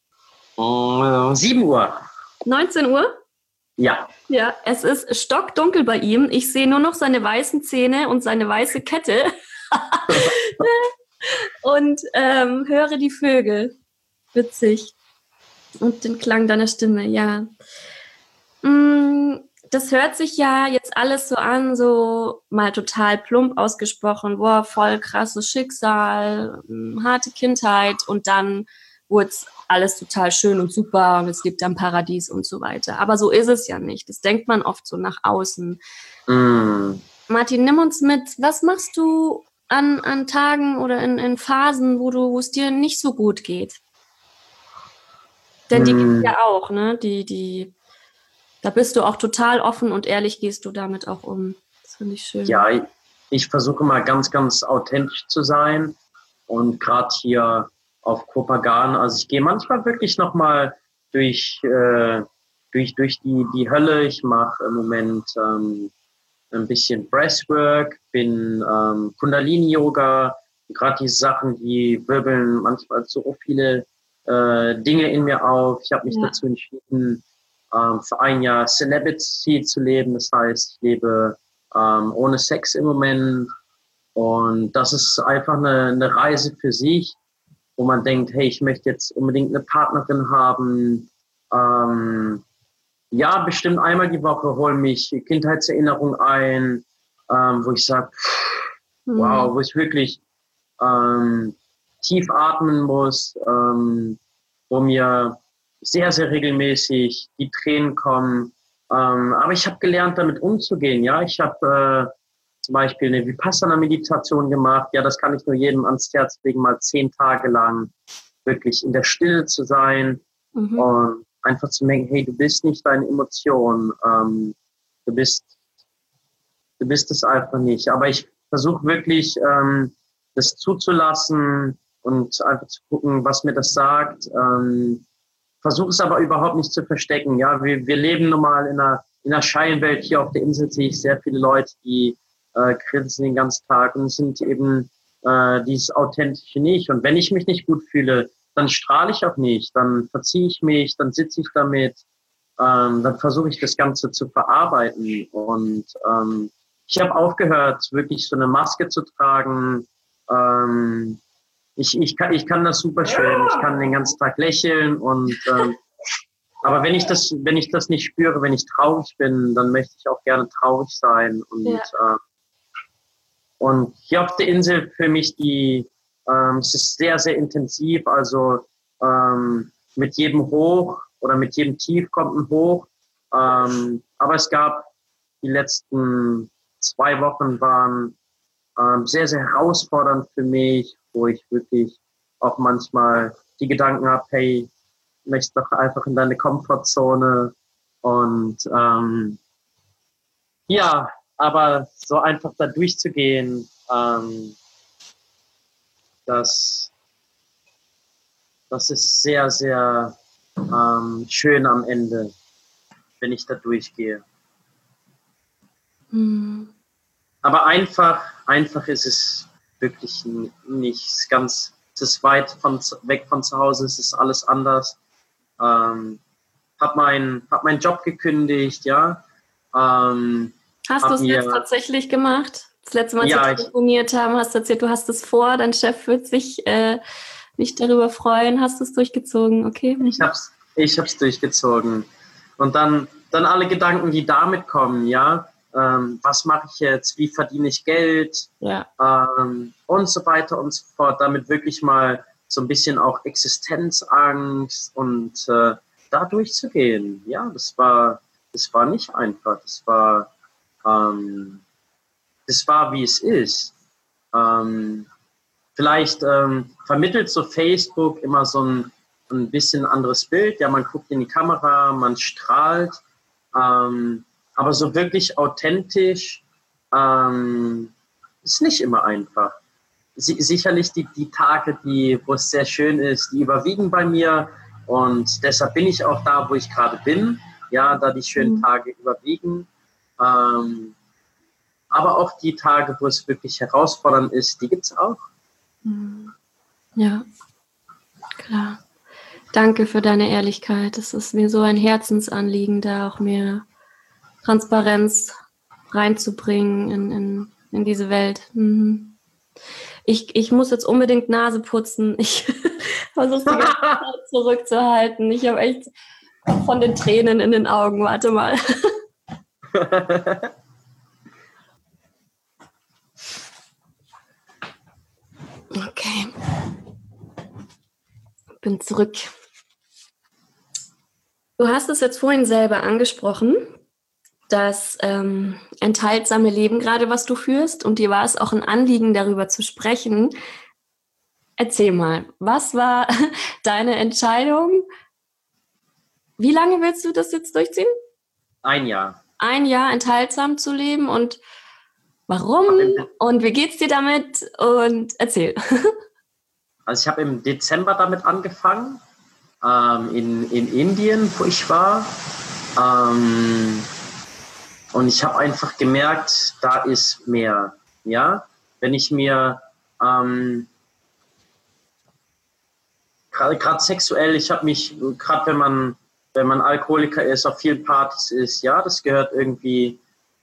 7 Uhr. 19 Uhr? Ja. Ja, es ist stockdunkel bei ihm. Ich sehe nur noch seine weißen Zähne und seine weiße Kette. Und höre die Vögel. Witzig. Und den Klang deiner Stimme, ja. Das hört sich ja jetzt alles so an, so mal total plump ausgesprochen, boah, voll krasses Schicksal, harte Kindheit und dann wurde es alles total schön und super und es gibt dann Paradies und so weiter. Aber so ist es ja nicht. Das denkt man oft so nach außen. Martin, nimm uns mit, was machst du an Tagen oder in Phasen, wo es dir nicht so gut geht? Denn die gibt es ja auch, ne? Da bist du auch total offen und ehrlich gehst du damit auch um. Das finde ich schön. Ja, ich versuche mal ganz, ganz authentisch zu sein. Und gerade hier auf Koh Phangan, also ich gehe manchmal wirklich nochmal durch die Hölle. Ich mache im Moment ein bisschen Breathwork, bin Kundalini-Yoga. Gerade diese Sachen, die wirbeln manchmal so viele Dinge in mir auf. Ich habe mich dazu entschieden, für ein Jahr Celibacy zu leben. Das heißt, ich lebe ohne Sex im Moment. Und das ist einfach eine Reise für sich, wo man denkt, hey, ich möchte jetzt unbedingt eine Partnerin haben. Ja, bestimmt einmal die Woche hole mich Kindheitserinnerungen ein, wo ich sage, wow, wo ich wirklich tief atmen muss, wo mir sehr, sehr regelmäßig die Tränen kommen. Aber ich habe gelernt, damit umzugehen. Ja, ich habe zum Beispiel eine Vipassana-Meditation gemacht. Ja, das kann ich nur jedem ans Herz legen, mal 10 Tage lang wirklich in der Stille zu sein und einfach zu merken, hey, du bist nicht deine Emotion. Du bist es einfach nicht. Aber ich versuche wirklich, das zuzulassen und einfach zu gucken, was mir das sagt. Versuche es aber überhaupt nicht zu verstecken. Ja, wir leben nun mal in einer Scheinwelt. Hier auf der Insel sehe ich sehr viele Leute, die grinsen den ganzen Tag und sind eben dieses Authentische nicht. Und wenn ich mich nicht gut fühle, dann strahle ich auch nicht, dann verziehe ich mich, dann sitze ich damit, dann versuche ich das Ganze zu verarbeiten. Und ich habe aufgehört, wirklich so eine Maske zu tragen. Ich kann das super schön, ich kann den ganzen Tag lächeln und aber wenn ich das nicht spüre, wenn ich traurig bin, dann möchte ich auch gerne traurig sein. Und hier auf der Insel für mich es ist sehr, sehr intensiv. Also mit jedem Hoch oder mit jedem Tief kommt ein Hoch. Aber es gab die letzten 2 Wochen waren sehr, sehr herausfordernd für mich, wo ich wirklich auch manchmal die Gedanken habe, hey, möchtest doch einfach in deine Komfortzone. Und ja, aber so einfach da durchzugehen, das ist sehr, sehr schön am Ende, wenn ich da durchgehe. Aber einfach ist es wirklich nicht. Es ist weit weg von zu Hause, es ist alles anders. Hab meinen Job gekündigt, ja. Hast du es jetzt tatsächlich gemacht? Das letzte Mal, als wir telefoniert haben, hast du erzählt, du hast es vor, dein Chef wird sich nicht darüber freuen. Hast du es durchgezogen? Okay. Ich hab's durchgezogen. Und dann alle Gedanken, die damit kommen, ja. Was mache ich jetzt? Wie verdiene ich Geld? Ja. Und so weiter und so fort. Damit wirklich mal so ein bisschen auch Existenzangst und da durchzugehen. Ja, das war nicht einfach. Das war, wie es ist. Vielleicht vermittelt so Facebook immer so ein bisschen anderes Bild. Ja, man guckt in die Kamera, man strahlt. Aber so wirklich authentisch ist nicht immer einfach. Sicherlich die Tage, wo es sehr schön ist, die überwiegen bei mir. Und deshalb bin ich auch da, wo ich gerade bin. Ja, da die schönen Tage überwiegen. Aber auch die Tage, wo es wirklich herausfordernd ist, die gibt es auch. Ja, klar. Danke für deine Ehrlichkeit. Es ist mir so ein Herzensanliegen, da auch mehr Transparenz reinzubringen in diese Welt. Ich muss jetzt unbedingt Nase putzen. Ich versuche es die ganze Zeit zurückzuhalten. Ich habe echt von den Tränen in den Augen. Warte mal. Okay. Bin zurück. Du hast es jetzt vorhin selber angesprochen, das enthaltsame Leben gerade, was du führst, und dir war es auch ein Anliegen, darüber zu sprechen. Erzähl mal, was war deine Entscheidung? Wie lange willst du das jetzt durchziehen? 1 Jahr. 1 Jahr enthaltsam zu leben, und warum? Und wie geht's dir damit? Und erzähl. Also ich habe im Dezember damit angefangen, in Indien, wo ich war. Und ich habe einfach gemerkt, da ist mehr. Ja, wenn ich mir gerade sexuell, ich habe mich, gerade wenn man wenn man Alkoholiker ist, auf vielen Partys ist, ja, das gehört irgendwie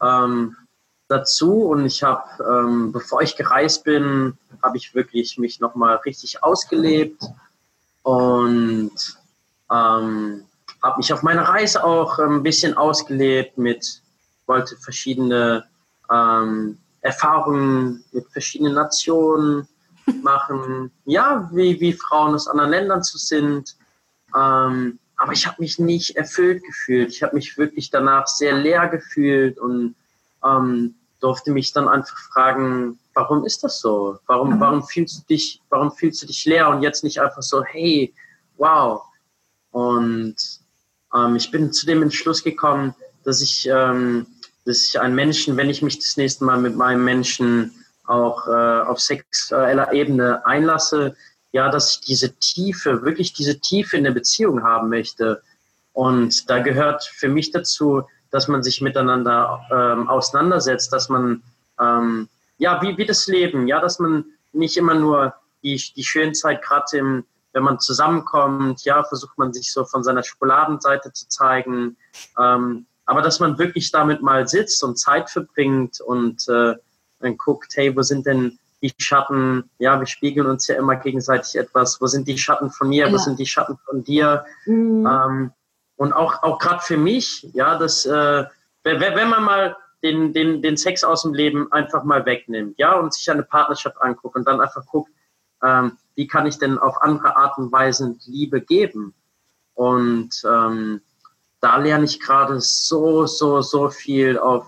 dazu. Und ich habe, bevor ich gereist bin, habe ich wirklich mich nochmal richtig ausgelebt und habe mich auf meiner Reise auch ein bisschen ausgelebt wollte verschiedene Erfahrungen mit verschiedenen Nationen machen, ja, wie Frauen aus anderen Ländern zu sind. Aber ich habe mich nicht erfüllt gefühlt. Ich habe mich wirklich danach sehr leer gefühlt und durfte mich dann einfach fragen, warum ist das so? Warum fühlst du dich leer und jetzt nicht einfach so, hey, wow. Und ich bin zu dem Entschluss gekommen, dass ich einen Menschen, wenn ich mich das nächste Mal mit meinem Menschen auch auf sexueller Ebene einlasse, ja, dass ich diese Tiefe in der Beziehung haben möchte. Und da gehört für mich dazu, dass man sich miteinander auseinandersetzt, dass man, ja, wie das Leben, ja, dass man nicht immer nur die schöne Zeit, gerade wenn man zusammenkommt, ja, versucht man sich so von seiner Schokoladenseite zu zeigen, aber dass man wirklich damit mal sitzt und Zeit verbringt und dann guckt, hey, wo sind denn die Schatten? Ja, wir spiegeln uns ja immer gegenseitig etwas. Wo sind die Schatten von mir? Ja. Wo sind die Schatten von dir? Mhm. Und auch gerade für mich, ja, wenn man mal den Sex aus dem Leben einfach mal wegnimmt, ja, und sich eine Partnerschaft anguckt und dann einfach guckt, wie kann ich denn auf andere Art und Weise Liebe geben? Und da lerne ich gerade so viel auf,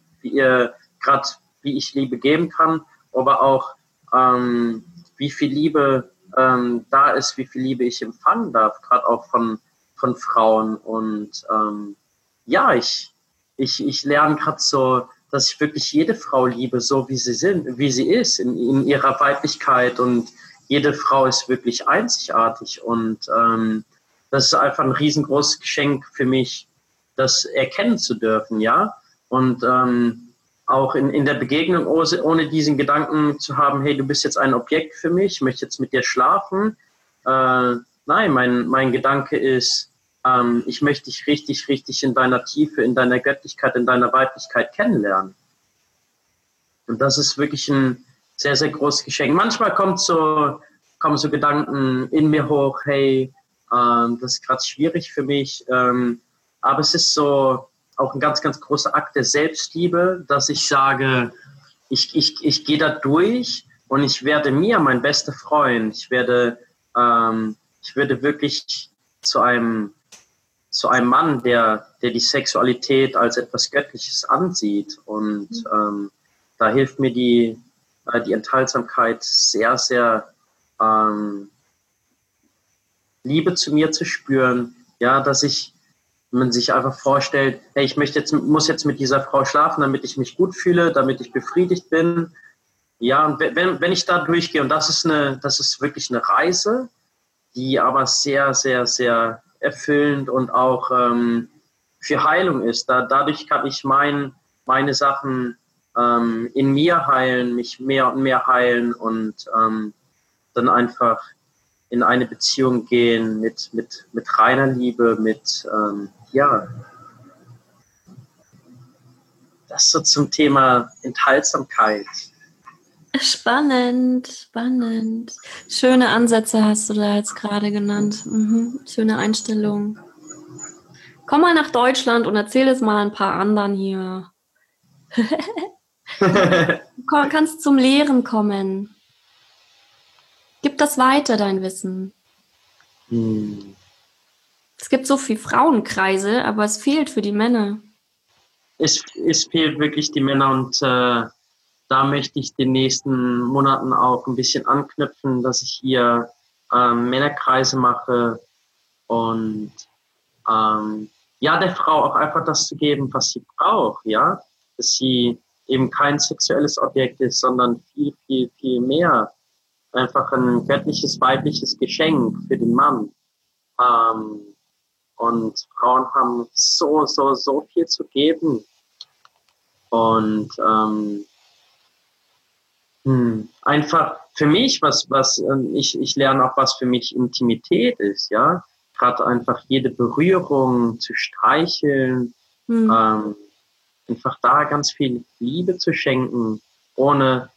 wie ich Liebe geben kann, aber auch wie viel Liebe da ist, wie viel Liebe ich empfangen darf, gerade auch von Frauen. Und ja, ich lerne gerade so, dass ich wirklich jede Frau liebe, so wie sie ist, in ihrer Weiblichkeit. Und jede Frau ist wirklich einzigartig. Und das ist einfach ein riesengroßes Geschenk für mich, das erkennen zu dürfen, ja. Und auch in der Begegnung, ohne diesen Gedanken zu haben, hey, du bist jetzt ein Objekt für mich, ich möchte jetzt mit dir schlafen. Nein, mein Gedanke ist, ich möchte dich richtig, richtig in deiner Tiefe, in deiner Göttlichkeit, in deiner Weiblichkeit kennenlernen. Und das ist wirklich ein sehr, sehr großes Geschenk. Manchmal kommen so Gedanken in mir hoch, hey, das ist gerade schwierig für mich. Aber es ist so auch ein ganz, ganz großer Akt der Selbstliebe, dass ich sage, ich gehe da durch und ich werde mir mein bester Freund. Ich werde wirklich zu einem Mann, der die Sexualität als etwas Göttliches ansieht. Und da hilft mir die Enthaltsamkeit sehr, sehr, Liebe zu mir zu spüren. Ja, dass man sich einfach vorstellt, hey, muss jetzt mit dieser Frau schlafen, damit ich mich gut fühle, damit ich befriedigt bin. Ja, und wenn ich da durchgehe, und das ist wirklich eine Reise, die aber sehr, sehr, sehr erfüllend und auch für Heilung ist. Dadurch kann ich meine Sachen in mir heilen, mich mehr und mehr heilen und dann einfach in eine Beziehung gehen mit reiner Liebe, ja. Das so zum Thema Enthaltsamkeit. Spannend, spannend. Schöne Ansätze hast du da jetzt gerade genannt. Schöne Einstellung. Komm mal nach Deutschland und erzähl es mal ein paar anderen hier. Du kannst zum Lehren kommen. Gib das weiter, dein Wissen. Es gibt so viele Frauenkreise, aber es fehlt für die Männer. Es fehlt wirklich die Männer und da möchte ich den nächsten Monaten auch ein bisschen anknüpfen, dass ich hier Männerkreise mache und ja, der Frau auch einfach das zu geben, was sie braucht, ja, dass sie eben kein sexuelles Objekt ist, sondern viel, viel, viel mehr. Einfach ein göttliches, weibliches Geschenk für den Mann. Und Frauen haben so viel zu geben. Und einfach für mich, ich lerne auch, was für mich Intimität ist, ja. gerade einfach jede Berührung zu streicheln, einfach da ganz viel Liebe zu schenken, ohne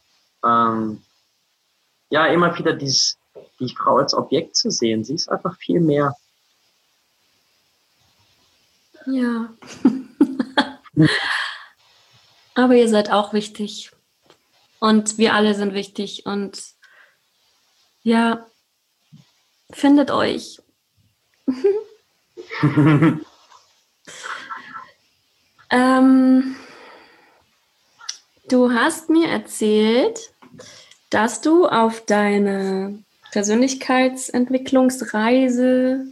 immer wieder die Frau als Objekt zu sehen. Sie ist einfach viel mehr. Ja. Aber ihr seid auch wichtig. Und wir alle sind wichtig. Und ja, findet euch. Du hast mir erzählt, dass du auf deine Persönlichkeitsentwicklungsreise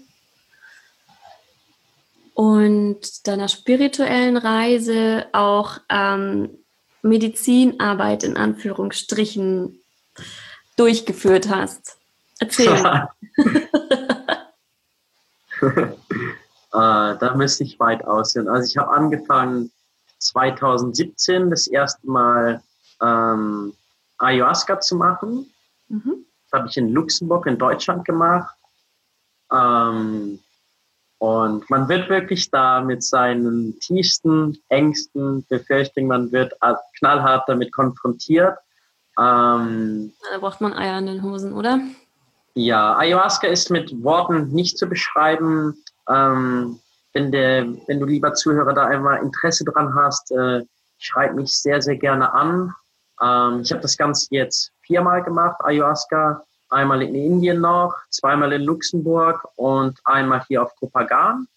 und deiner spirituellen Reise auch Medizinarbeit in Anführungsstrichen durchgeführt hast. Erzähl. Da müsste ich weit aussehen. Also ich habe angefangen 2017 das erste Mal Ayahuasca zu machen. Das habe ich in Luxemburg in Deutschland gemacht. Und man wird wirklich da mit seinen tiefsten Ängsten, Befürchtungen, man wird knallhart damit konfrontiert. Da braucht man Eier in den Hosen, oder? Ja, Ayahuasca ist mit Worten nicht zu beschreiben. Wenn du, lieber Zuhörer, da einmal Interesse dran hast, schreib mich sehr, sehr gerne an. Ich habe das Ganze jetzt 4-mal gemacht, Ayahuasca. Einmal in Indien noch, 2-mal in Luxemburg und einmal hier auf Kopagan.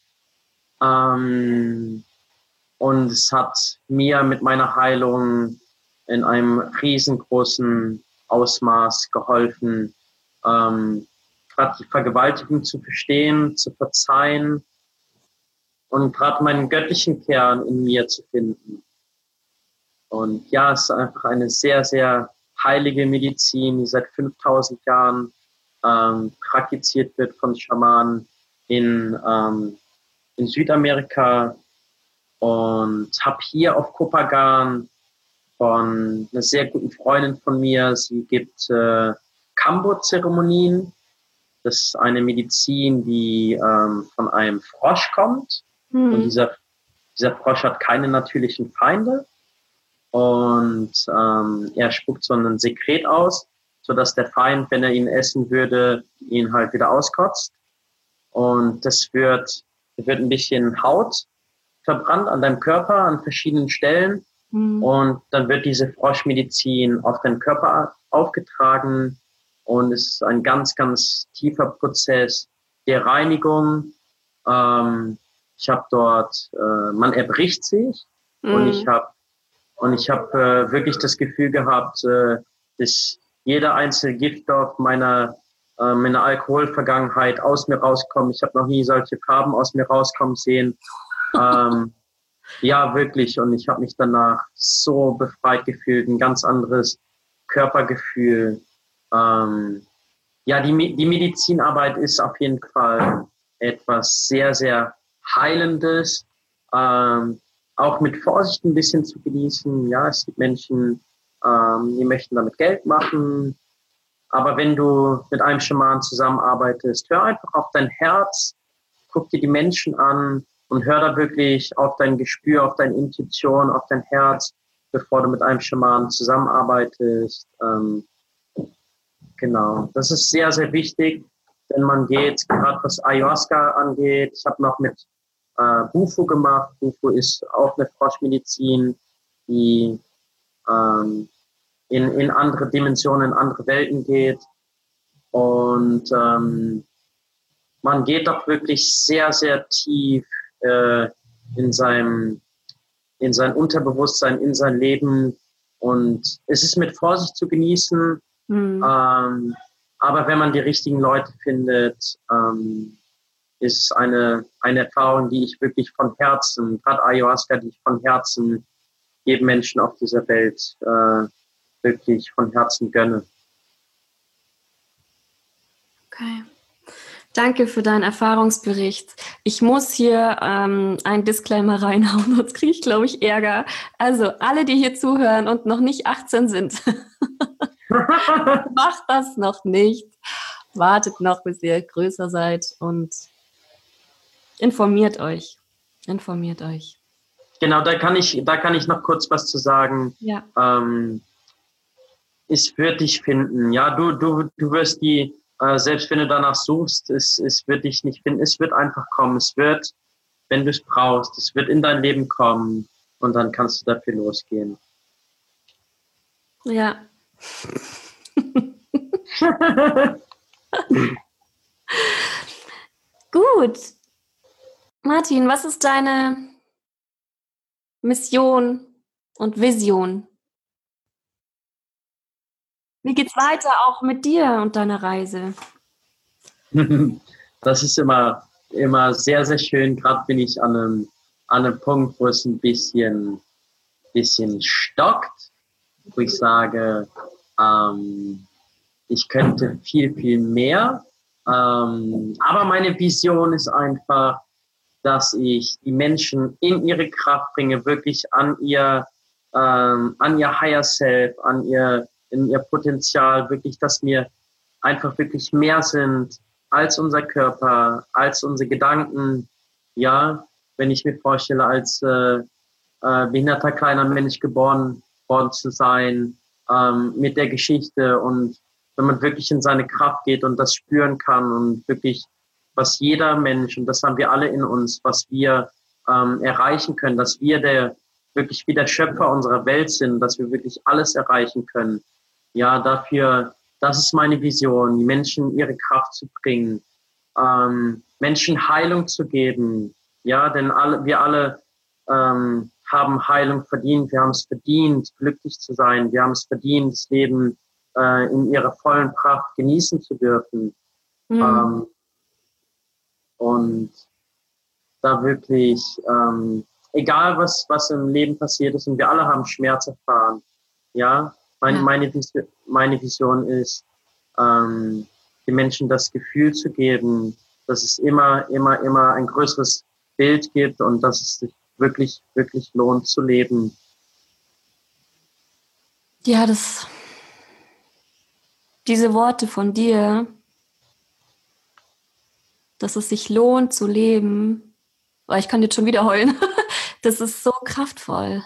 Und es hat mir mit meiner Heilung in einem riesengroßen Ausmaß geholfen, gerade die Vergewaltigung zu verstehen, zu verzeihen und gerade meinen göttlichen Kern in mir zu finden. Und ja, es ist einfach eine sehr, sehr heilige Medizin, die seit 5000 Jahren praktiziert wird von Schamanen in Südamerika, und habe hier auf Kopagan von einer sehr guten Freundin von mir, sie gibt Kambo-Zeremonien. Das ist eine Medizin, die von einem Frosch kommt. Und dieser Frosch hat keine natürlichen Feinde. Und er spuckt so ein Sekret aus, sodass der Feind, wenn er ihn essen würde, ihn halt wieder auskotzt. Und das wird ein bisschen Haut verbrannt an deinem Körper an verschiedenen Stellen. Und dann wird diese Froschmedizin auf deinen Körper aufgetragen. Und es ist ein ganz, ganz tiefer Prozess der Reinigung. Ich habe dort, man erbricht sich, und ich habe wirklich das Gefühl gehabt, dass jeder einzelne Giftstoff meiner Alkoholvergangenheit aus mir rauskommt. Ich habe noch nie solche Farben aus mir rauskommen sehen. Ja, wirklich. Und ich habe mich danach so befreit gefühlt, ein ganz anderes Körpergefühl. Ja, die Medizinarbeit ist auf jeden Fall etwas sehr, sehr Heilendes. Auch mit Vorsicht ein bisschen zu genießen. Ja, es gibt Menschen, die möchten damit Geld machen. Aber wenn du mit einem Schaman zusammenarbeitest, hör einfach auf dein Herz, guck dir die Menschen an und hör da wirklich auf dein Gespür, auf deine Intuition, auf dein Herz, bevor du mit einem Schaman zusammenarbeitest. Genau, das ist sehr, sehr wichtig, wenn man geht, gerade was Ayahuasca angeht. Ich habe noch mit Bufo gemacht. Bufo ist auch eine Froschmedizin, die in andere Dimensionen, in andere Welten geht. Und man geht doch wirklich sehr, sehr tief in sein Unterbewusstsein, in sein Leben. Und es ist mit Vorsicht zu genießen. Aber wenn man die richtigen Leute findet, ist es eine Erfahrung, die ich wirklich von Herzen, gerade Ayahuasca, die ich von Herzen jedem Menschen auf dieser Welt wirklich von Herzen gönne. Okay. Danke für deinen Erfahrungsbericht. Ich muss hier einen Disclaimer reinhauen, sonst kriege ich, glaube ich, Ärger. Also alle, die hier zuhören und noch nicht 18 sind, macht das noch nicht. Wartet noch, bis ihr größer seid und Informiert euch. Informiert euch. Genau, da kann ich noch kurz was zu sagen. Ja. Es wird dich finden. Ja, du wirst die, selbst wenn du danach suchst, es wird dich nicht finden. Es wird einfach kommen. Es wird, wenn du es brauchst, es wird in dein Leben kommen und dann kannst du dafür losgehen. Ja. Gut. Martin, was ist deine Mission und Vision? Wie geht's weiter auch mit dir und deiner Reise? Das ist immer sehr, sehr schön. Gerade bin ich an einem Punkt, wo es ein bisschen stockt, wo ich sage, ich könnte viel, viel mehr. Aber meine Vision ist einfach, dass ich die Menschen in ihre Kraft bringe, wirklich an ihr Higher Self, in ihr Potenzial, wirklich, dass wir einfach wirklich mehr sind als unser Körper, als unsere Gedanken. Ja, wenn ich mir vorstelle, als behinderter kleiner Mensch geboren worden zu sein, mit der Geschichte, und wenn man wirklich in seine Kraft geht und das spüren kann und wirklich, was jeder Mensch, und das haben wir alle in uns, was wir erreichen können, dass wir wirklich wie der Schöpfer unserer Welt sind, dass wir wirklich alles erreichen können. Ja, das ist meine Vision, die Menschen in ihre Kraft zu bringen, Menschen Heilung zu geben. Ja, denn wir alle haben Heilung verdient. Wir haben es verdient, glücklich zu sein. Wir haben es verdient, das Leben in ihrer vollen Kraft genießen zu dürfen. Mhm. Und da wirklich, egal was im Leben passiert ist, und wir alle haben Schmerz erfahren, ja, meine Vision ist, den Menschen das Gefühl zu geben, dass es immer ein größeres Bild gibt und dass es sich wirklich, wirklich lohnt zu leben. Ja, diese Worte von dir, dass es sich lohnt zu leben, weil ich kann jetzt schon wieder heulen, das ist so kraftvoll.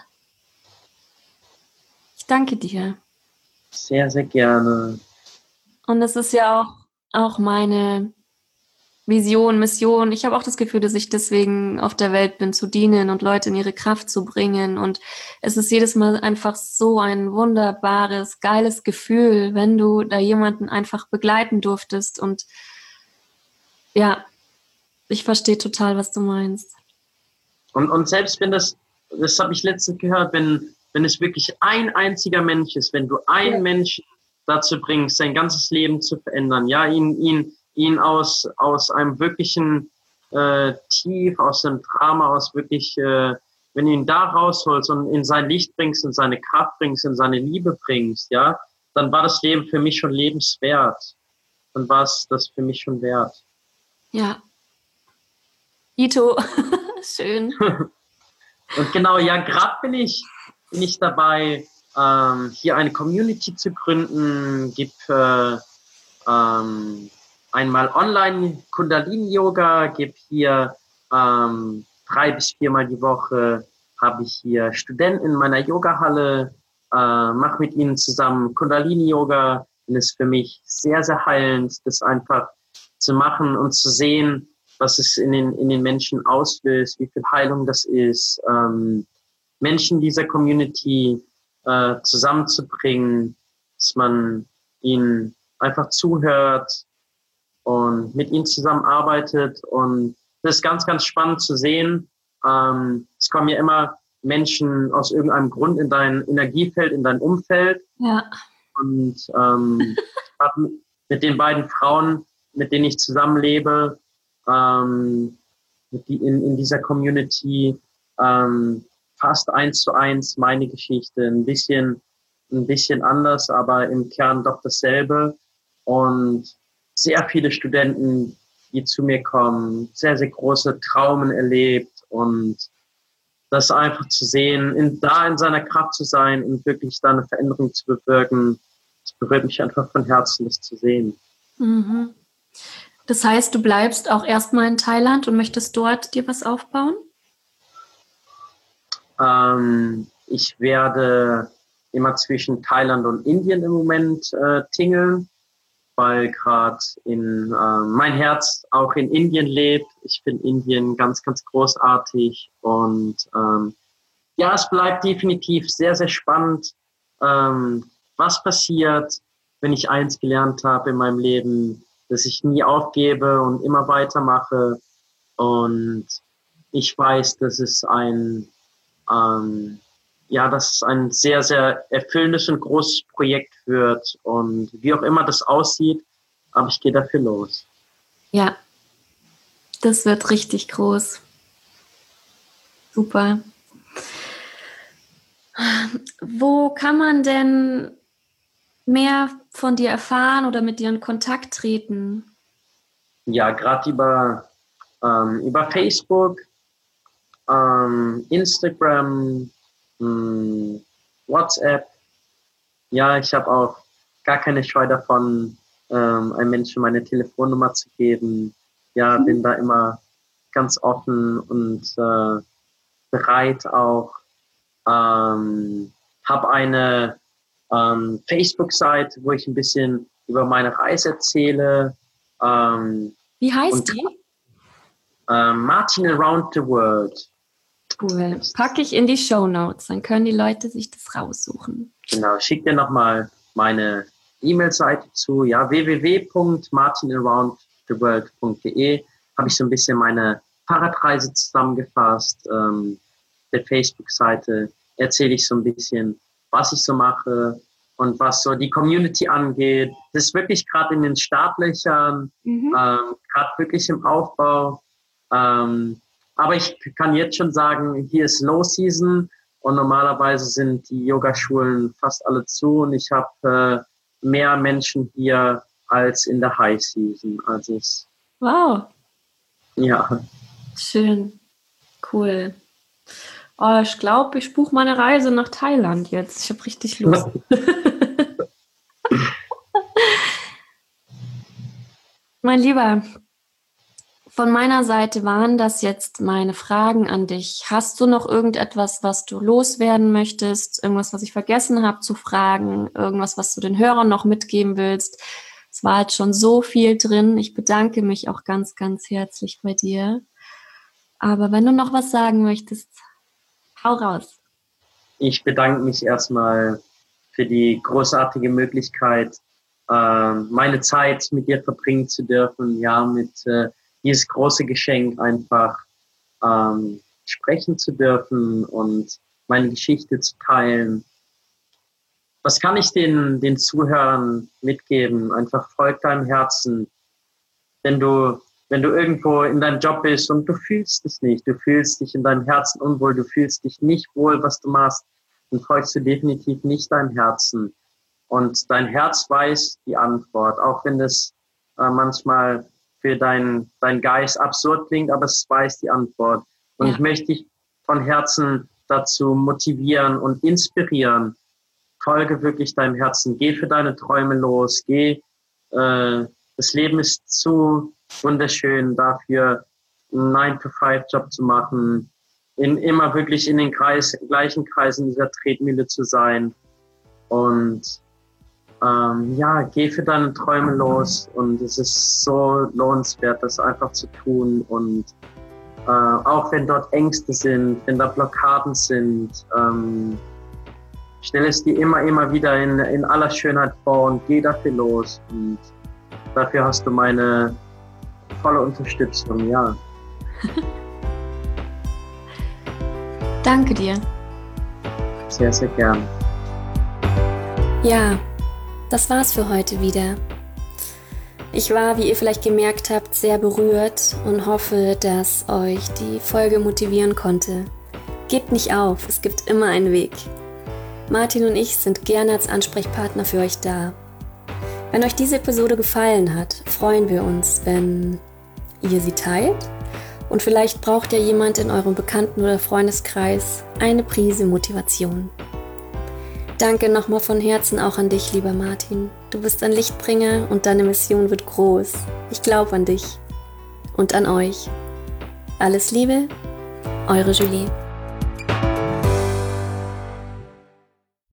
Ich danke dir. Sehr, sehr gerne. Und das ist ja auch meine Vision, Mission. Ich habe auch das Gefühl, dass ich deswegen auf der Welt bin, zu dienen und Leute in ihre Kraft zu bringen. Und es ist jedes Mal einfach so ein wunderbares, geiles Gefühl, wenn du da jemanden einfach begleiten durftest. Und ja, ich verstehe total, was du meinst. Und selbst wenn das habe ich letztens gehört, wenn es wirklich ein einziger Mensch ist, wenn du einen Menschen dazu bringst, sein ganzes Leben zu verändern, ja, ihn aus einem wirklichen Tief, aus einem Drama, aus wirklich, wenn du ihn da rausholst und in sein Licht bringst, in seine Kraft bringst, in seine Liebe bringst, ja, dann war das Leben für mich schon lebenswert. Dann war es das für mich schon wert. Ja. Ito, schön. Und genau, ja, gerade bin ich dabei, hier eine Community zu gründen, gibt einmal online Kundalini-Yoga, gibt hier 3 bis 4 Mal die Woche, habe ich hier Studenten in meiner Yogahalle, mache mit ihnen zusammen Kundalini-Yoga, und es ist für mich sehr, sehr heilend, das einfach zu machen und zu sehen, was es in den Menschen auslöst, wie viel Heilung das ist, Menschen dieser Community zusammenzubringen, dass man ihnen einfach zuhört und mit ihnen zusammenarbeitet. Und das ist ganz, ganz spannend zu sehen. Es kommen ja immer Menschen aus irgendeinem Grund in dein Energiefeld, in dein Umfeld. Ja. Und mit den beiden Frauen, mit denen ich zusammenlebe, in dieser Community, fast 1:1 meine Geschichte, ein bisschen anders, aber im Kern doch dasselbe. Und sehr viele Studenten, die zu mir kommen, sehr, sehr große Traumen erlebt, und das einfach zu sehen, in seiner Kraft zu sein und wirklich da eine Veränderung zu bewirken, das berührt mich einfach von Herzen, das zu sehen. Mhm. Das heißt, du bleibst auch erstmal in Thailand und möchtest dort dir was aufbauen? Ich werde immer zwischen Thailand und Indien im Moment tingeln, weil gerade mein Herz auch in Indien lebt. Ich finde Indien ganz, ganz großartig und ja, es bleibt definitiv sehr, sehr spannend, was passiert, wenn ich eins gelernt habe in meinem Leben, dass ich nie aufgebe und immer weitermache. Und ich weiß, dass es dass es ein sehr, sehr erfüllendes und großes Projekt wird. Und wie auch immer das aussieht, aber ich gehe dafür los. Ja, das wird richtig groß. Super. Wo kann man denn mehr von dir erfahren oder mit dir in Kontakt treten? Ja, gerade über Facebook, Instagram, WhatsApp. Ja, ich habe auch gar keine Scheu davon, einem Menschen meine Telefonnummer zu geben. Ja, bin da immer ganz offen und bereit auch. Habe eine Facebook-Seite, wo ich ein bisschen über meine Reise erzähle. Wie heißt die? Martin Around the World. Cool. Packe ich in die Shownotes, dann können die Leute sich das raussuchen. Genau, schick dir nochmal meine E-Mail-Seite zu, ja, www.martinaroundtheworld.de habe ich so ein bisschen meine Fahrradreise zusammengefasst. Der Facebook-Seite erzähle ich so ein bisschen, was ich so mache und was so die Community angeht. Das ist wirklich gerade in den Startlöchern, gerade wirklich im Aufbau. Aber ich kann jetzt schon sagen, hier ist Low Season und normalerweise sind die Yogaschulen fast alle zu und ich habe mehr Menschen hier als in der High Season. Also wow. Ja. Schön. Cool. Oh, ich glaube, ich buche meine Reise nach Thailand jetzt. Ich habe richtig Lust. Mein Lieber, von meiner Seite waren das jetzt meine Fragen an dich. Hast du noch irgendetwas, was du loswerden möchtest? Irgendwas, was ich vergessen habe zu fragen? Irgendwas, was du den Hörern noch mitgeben willst? Es war jetzt schon so viel drin. Ich bedanke mich auch ganz, ganz herzlich bei dir. Aber wenn du noch was sagen möchtest, hau raus. Ich bedanke mich erstmal für die großartige Möglichkeit, meine Zeit mit dir verbringen zu dürfen, ja, mit dieses große Geschenk einfach sprechen zu dürfen und meine Geschichte zu teilen. Was kann ich den Zuhörern mitgeben? Einfach folg deinem Herzen. Wenn du irgendwo in deinem Job bist und du fühlst es nicht, du fühlst dich in deinem Herzen unwohl, du fühlst dich nicht wohl, was du machst, dann folgst du definitiv nicht deinem Herzen. Und dein Herz weiß die Antwort, auch wenn das manchmal für dein Geist absurd klingt, aber es weiß die Antwort. Und ich möchte dich von Herzen dazu motivieren und inspirieren. Folge wirklich deinem Herzen, geh für deine Träume los, das Leben ist zu wunderschön dafür, einen 9-to-5-Job zu machen, immer wirklich in den gleichen Kreisen dieser Tretmühle zu sein. Und geh für deine Träume los und es ist so lohnenswert, das einfach zu tun. Und auch wenn dort Ängste sind, wenn da Blockaden sind, stell es dir immer wieder in aller Schönheit vor und geh dafür los. Und dafür hast du meine volle Unterstützung, ja. Danke dir. Sehr, sehr gern. Ja, das war's für heute wieder. Ich war, wie ihr vielleicht gemerkt habt, sehr berührt und hoffe, dass euch die Folge motivieren konnte. Gebt nicht auf, es gibt immer einen Weg. Martin und ich sind gerne als Ansprechpartner für euch da. Wenn euch diese Episode gefallen hat, freuen wir uns, wenn ihr sie teilt. Und vielleicht braucht ja jemand in eurem Bekannten- oder Freundeskreis eine Prise Motivation. Danke nochmal von Herzen auch an dich, lieber Martin. Du bist ein Lichtbringer und deine Mission wird groß. Ich glaube an dich und an euch. Alles Liebe, eure Julie.